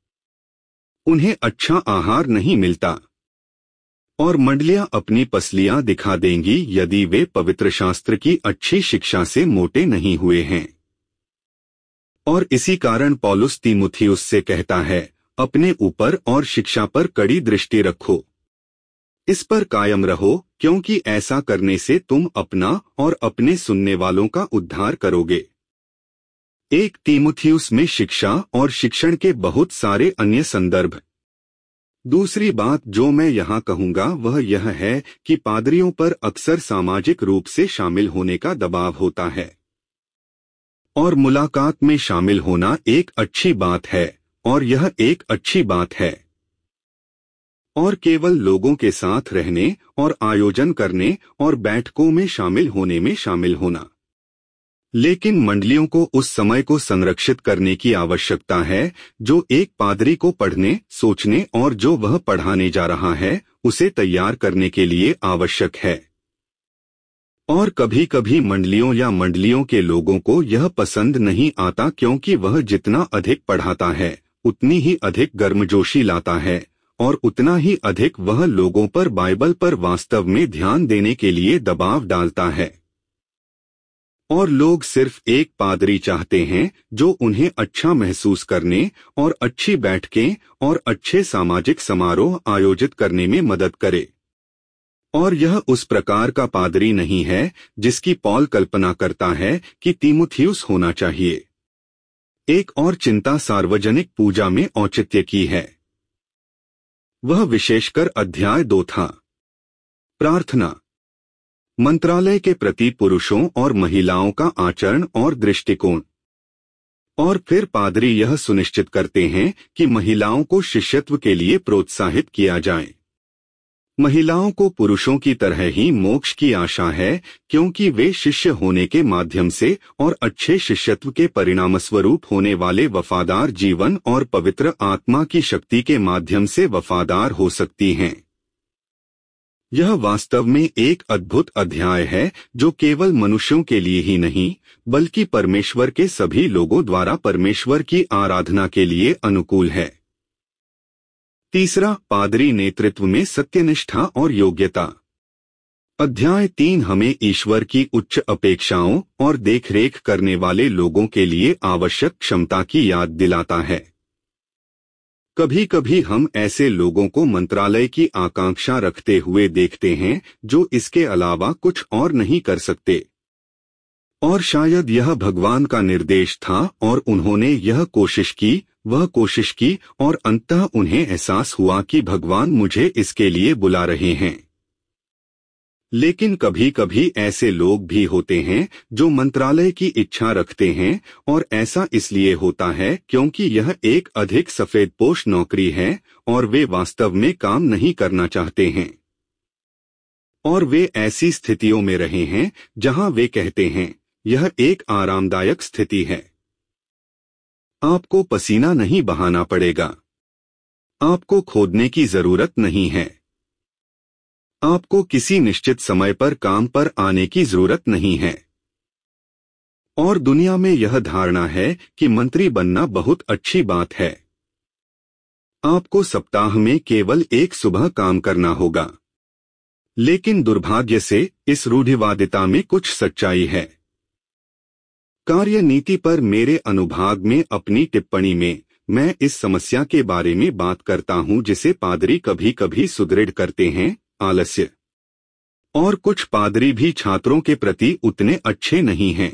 उन्हें अच्छा आहार नहीं मिलता, और मंडलियां अपनी पसलियां दिखा देंगी यदि वे पवित्र शास्त्र की अच्छी शिक्षा से मोटे नहीं हुए हैं। और इसी कारण पौलुस तीमुथियुस से कहता है, अपने ऊपर और शिक्षा पर कड़ी दृष्टि रखो। इस पर कायम रहो, क्योंकि ऐसा करने से तुम अपना और अपने सुनने वालों का उद्धार करोगे। 1 तीमुथियुस में शिक्षा और शिक्षण के बहुत सारे अन्य संदर्भ। दूसरी बात जो मैं यहाँ कहूँगा वह यह है कि पादरियों पर अक्सर सामाजिक रूप से शामिल होने का दबाव होता है, और मुलाकात में शामिल होना एक अच्छी बात है, और यह एक अच्छी बात है, और केवल लोगों के साथ रहने और आयोजन करने और बैठकों में शामिल होने में शामिल होना। लेकिन मंडलियों को उस समय को संरक्षित करने की आवश्यकता है जो एक पादरी को पढ़ने, सोचने और जो वह पढ़ाने जा रहा है उसे तैयार करने के लिए आवश्यक है। और कभी कभी मंडलियों या मंडलियों के लोगों को यह पसंद नहीं आता, क्योंकि वह जितना अधिक पढ़ाता है उतनी ही अधिक गर्मजोशी लाता है, और उतना ही अधिक वह लोगों पर बाइबल पर वास्तव में ध्यान देने के लिए दबाव डालता है। और लोग सिर्फ एक पादरी चाहते हैं जो उन्हें अच्छा महसूस करने और अच्छी बैठकें और अच्छे सामाजिक समारोह आयोजित करने में मदद करे। और यह उस प्रकार का पादरी नहीं है जिसकी पॉल कल्पना करता है कि तीमुथियुस होना चाहिए। एक और चिंता सार्वजनिक पूजा में औचित्य की है। वह विशेषकर अध्याय 2 था। प्रार्थना। मंत्रालय के प्रति पुरुषों और महिलाओं का आचरण और दृष्टिकोण। और फिर पादरी यह सुनिश्चित करते हैं कि महिलाओं को शिष्यत्व के लिए प्रोत्साहित किया जाए। महिलाओं को पुरुषों की तरह ही मोक्ष की आशा है, क्योंकि वे शिष्य होने के माध्यम से और अच्छे शिष्यत्व के परिणामस्वरूप होने वाले वफादार जीवन और पवित्र आत्मा की शक्ति के माध्यम से वफादार हो सकती हैं। यह वास्तव में एक अद्भुत अध्याय है जो केवल मनुष्यों के लिए ही नहीं बल्कि परमेश्वर के सभी लोगों द्वारा परमेश्वर की आराधना के लिए अनुकूल है। तीसरा, पादरी नेतृत्व में सत्यनिष्ठा और योग्यता। अध्याय 3 हमें ईश्वर की उच्च अपेक्षाओं और देखरेख करने वाले लोगों के लिए आवश्यक क्षमता की याद दिलाता है। कभी कभी हम ऐसे लोगों को मंत्रालय की आकांक्षा रखते हुए देखते हैं जो इसके अलावा कुछ और नहीं कर सकते, और शायद यह भगवान का निर्देश था और उन्होंने यह कोशिश की और अंततः उन्हें एहसास हुआ कि भगवान मुझे इसके लिए बुला रहे हैं। लेकिन कभी कभी ऐसे लोग भी होते हैं जो मंत्रालय की इच्छा रखते हैं, और ऐसा इसलिए होता है क्योंकि यह एक अधिक सफेदपोश नौकरी है और वे वास्तव में काम नहीं करना चाहते हैं, और वे ऐसी स्थितियों में रहे हैं जहां वे कहते हैं यह एक आरामदायक स्थिति है। आपको पसीना नहीं बहाना पड़ेगा, आपको खोदने की जरूरत नहीं है, आपको किसी निश्चित समय पर काम पर आने की जरूरत नहीं है। और दुनिया में यह धारणा है कि मंत्री बनना बहुत अच्छी बात है। आपको सप्ताह में केवल एक सुबह काम करना होगा। लेकिन दुर्भाग्य से इस रूढ़िवादिता में कुछ सच्चाई है। कार्यनीति पर मेरे अनुभाग में अपनी टिप्पणी में मैं इस समस्या के बारे में बात करता हूं जिसे पादरी कभी कभी सुदृढ़ करते हैं, आलस्य। और कुछ पादरी भी छात्रों के प्रति उतने अच्छे नहीं हैं।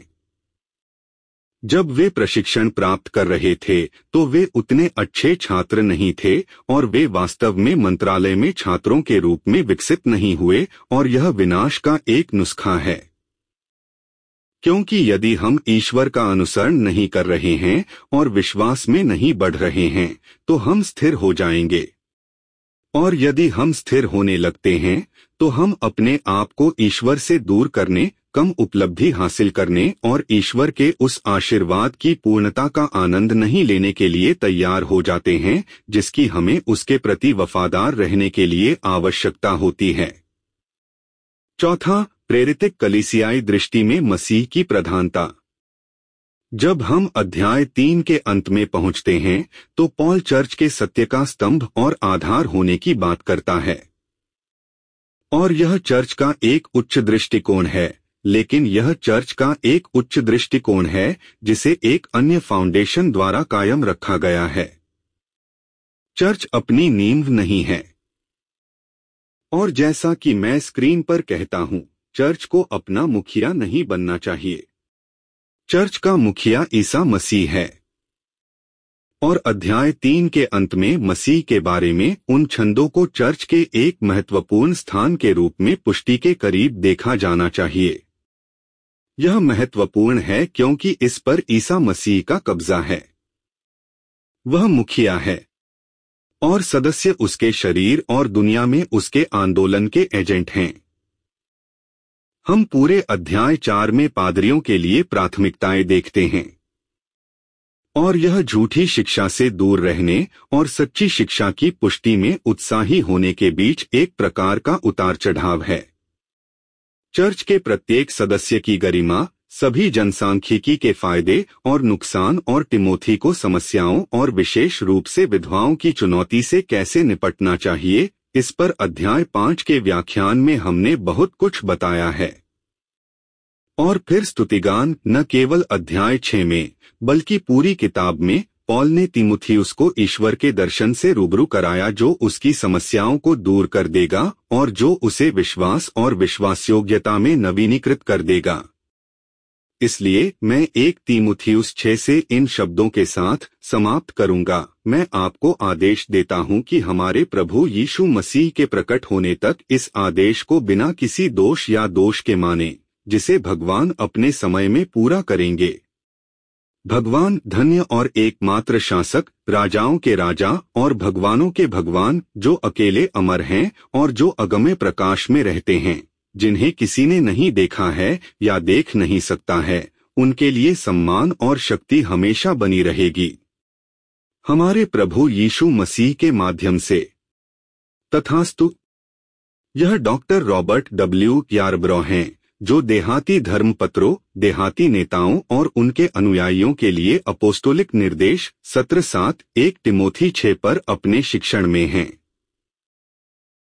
जब वे प्रशिक्षण प्राप्त कर रहे थे तो वे उतने अच्छे छात्र नहीं थे, और वे वास्तव में मंत्रालय में छात्रों के रूप में विकसित नहीं हुए, और यह विनाश का एक नुस्खा है। क्योंकि यदि हम ईश्वर का अनुसरण नहीं कर रहे हैं और विश्वास में नहीं बढ़ रहे हैं तो हम स्थिर हो जाएंगे, और यदि हम स्थिर होने लगते हैं तो हम अपने आप को ईश्वर से दूर करने, कम उपलब्धि हासिल करने और ईश्वर के उस आशीर्वाद की पूर्णता का आनंद नहीं लेने के लिए तैयार हो जाते हैं जिसकी हमें उसके प्रति वफादार रहने के लिए आवश्यकता होती है। चौथा, प्रेरित कलीसियाई दृष्टि में मसीह की प्रधानता। जब हम अध्याय 3 के अंत में पहुंचते हैं तो पॉल चर्च के सत्य का स्तंभ और आधार होने की बात करता है, और यह चर्च का एक उच्च दृष्टिकोण है, लेकिन यह चर्च का एक उच्च दृष्टिकोण है जिसे एक अन्य फाउंडेशन द्वारा कायम रखा गया है। चर्च अपनी नींव नहीं है। और जैसा कि मैं स्क्रीन पर कहता हूं, चर्च को अपना मुखिया नहीं बनना चाहिए। चर्च का मुखिया ईसा मसीह है। और अध्याय 3 के अंत में मसीह के बारे में उन छंदों को चर्च के एक महत्वपूर्ण स्थान के रूप में पुष्टि के करीब देखा जाना चाहिए। यह महत्वपूर्ण है क्योंकि इस पर ईसा मसीह का कब्जा है। वह मुखिया है और सदस्य उसके शरीर और दुनिया में उसके आंदोलन के एजेंट हैं। हम पूरे अध्याय 4 में पादरियों के लिए प्राथमिकताएं देखते हैं और यह झूठी शिक्षा से दूर रहने और सच्ची शिक्षा की पुष्टि में उत्साही होने के बीच एक प्रकार का उतार चढ़ाव है। चर्च के प्रत्येक सदस्य की गरिमा, सभी जनसांख्यिकी के फायदे और नुकसान और तिमोथी को समस्याओं और विशेष रूप से विधवाओं की चुनौती से कैसे निपटना चाहिए, इस पर अध्याय 5 के व्याख्यान में हमने बहुत कुछ बताया है। और फिर स्तुतिगान न केवल अध्याय 6 में बल्कि पूरी किताब में पौल ने तीमुथियुस को ईश्वर के दर्शन से रूबरू कराया जो उसकी समस्याओं को दूर कर देगा और जो उसे विश्वास और विश्वासयोग्यता में नवीनीकृत कर देगा। इसलिए मैं 1 तीमुथियुस 6 से इन शब्दों के साथ समाप्त करूंगा। मैं आपको आदेश देता हूं कि हमारे प्रभु यीशु मसीह के प्रकट होने तक इस आदेश को बिना किसी दोष या दोष के माने, जिसे भगवान अपने समय में पूरा करेंगे। भगवान धन्य और एकमात्र शासक, राजाओं के राजा और भगवानों के भगवान, जो अकेले अमर हैं और जो अगम्य प्रकाश में रहते हैं, जिन्हें किसी ने नहीं देखा है या देख नहीं सकता है, उनके लिए सम्मान और शक्ति हमेशा बनी रहेगी। हमारे प्रभु यीशु मसीह के माध्यम से। तथास्तु। यह डॉक्टर रॉबर्ट डब्ल्यू यारब्रो हैं, जो देहाती धर्मपत्रों, देहाती नेताओं और उनके अनुयायियों के लिए अपोस्टोलिक निर्देश सत्र 7 1 तिमोथी 6 पर अपने शिक्षण में हैं।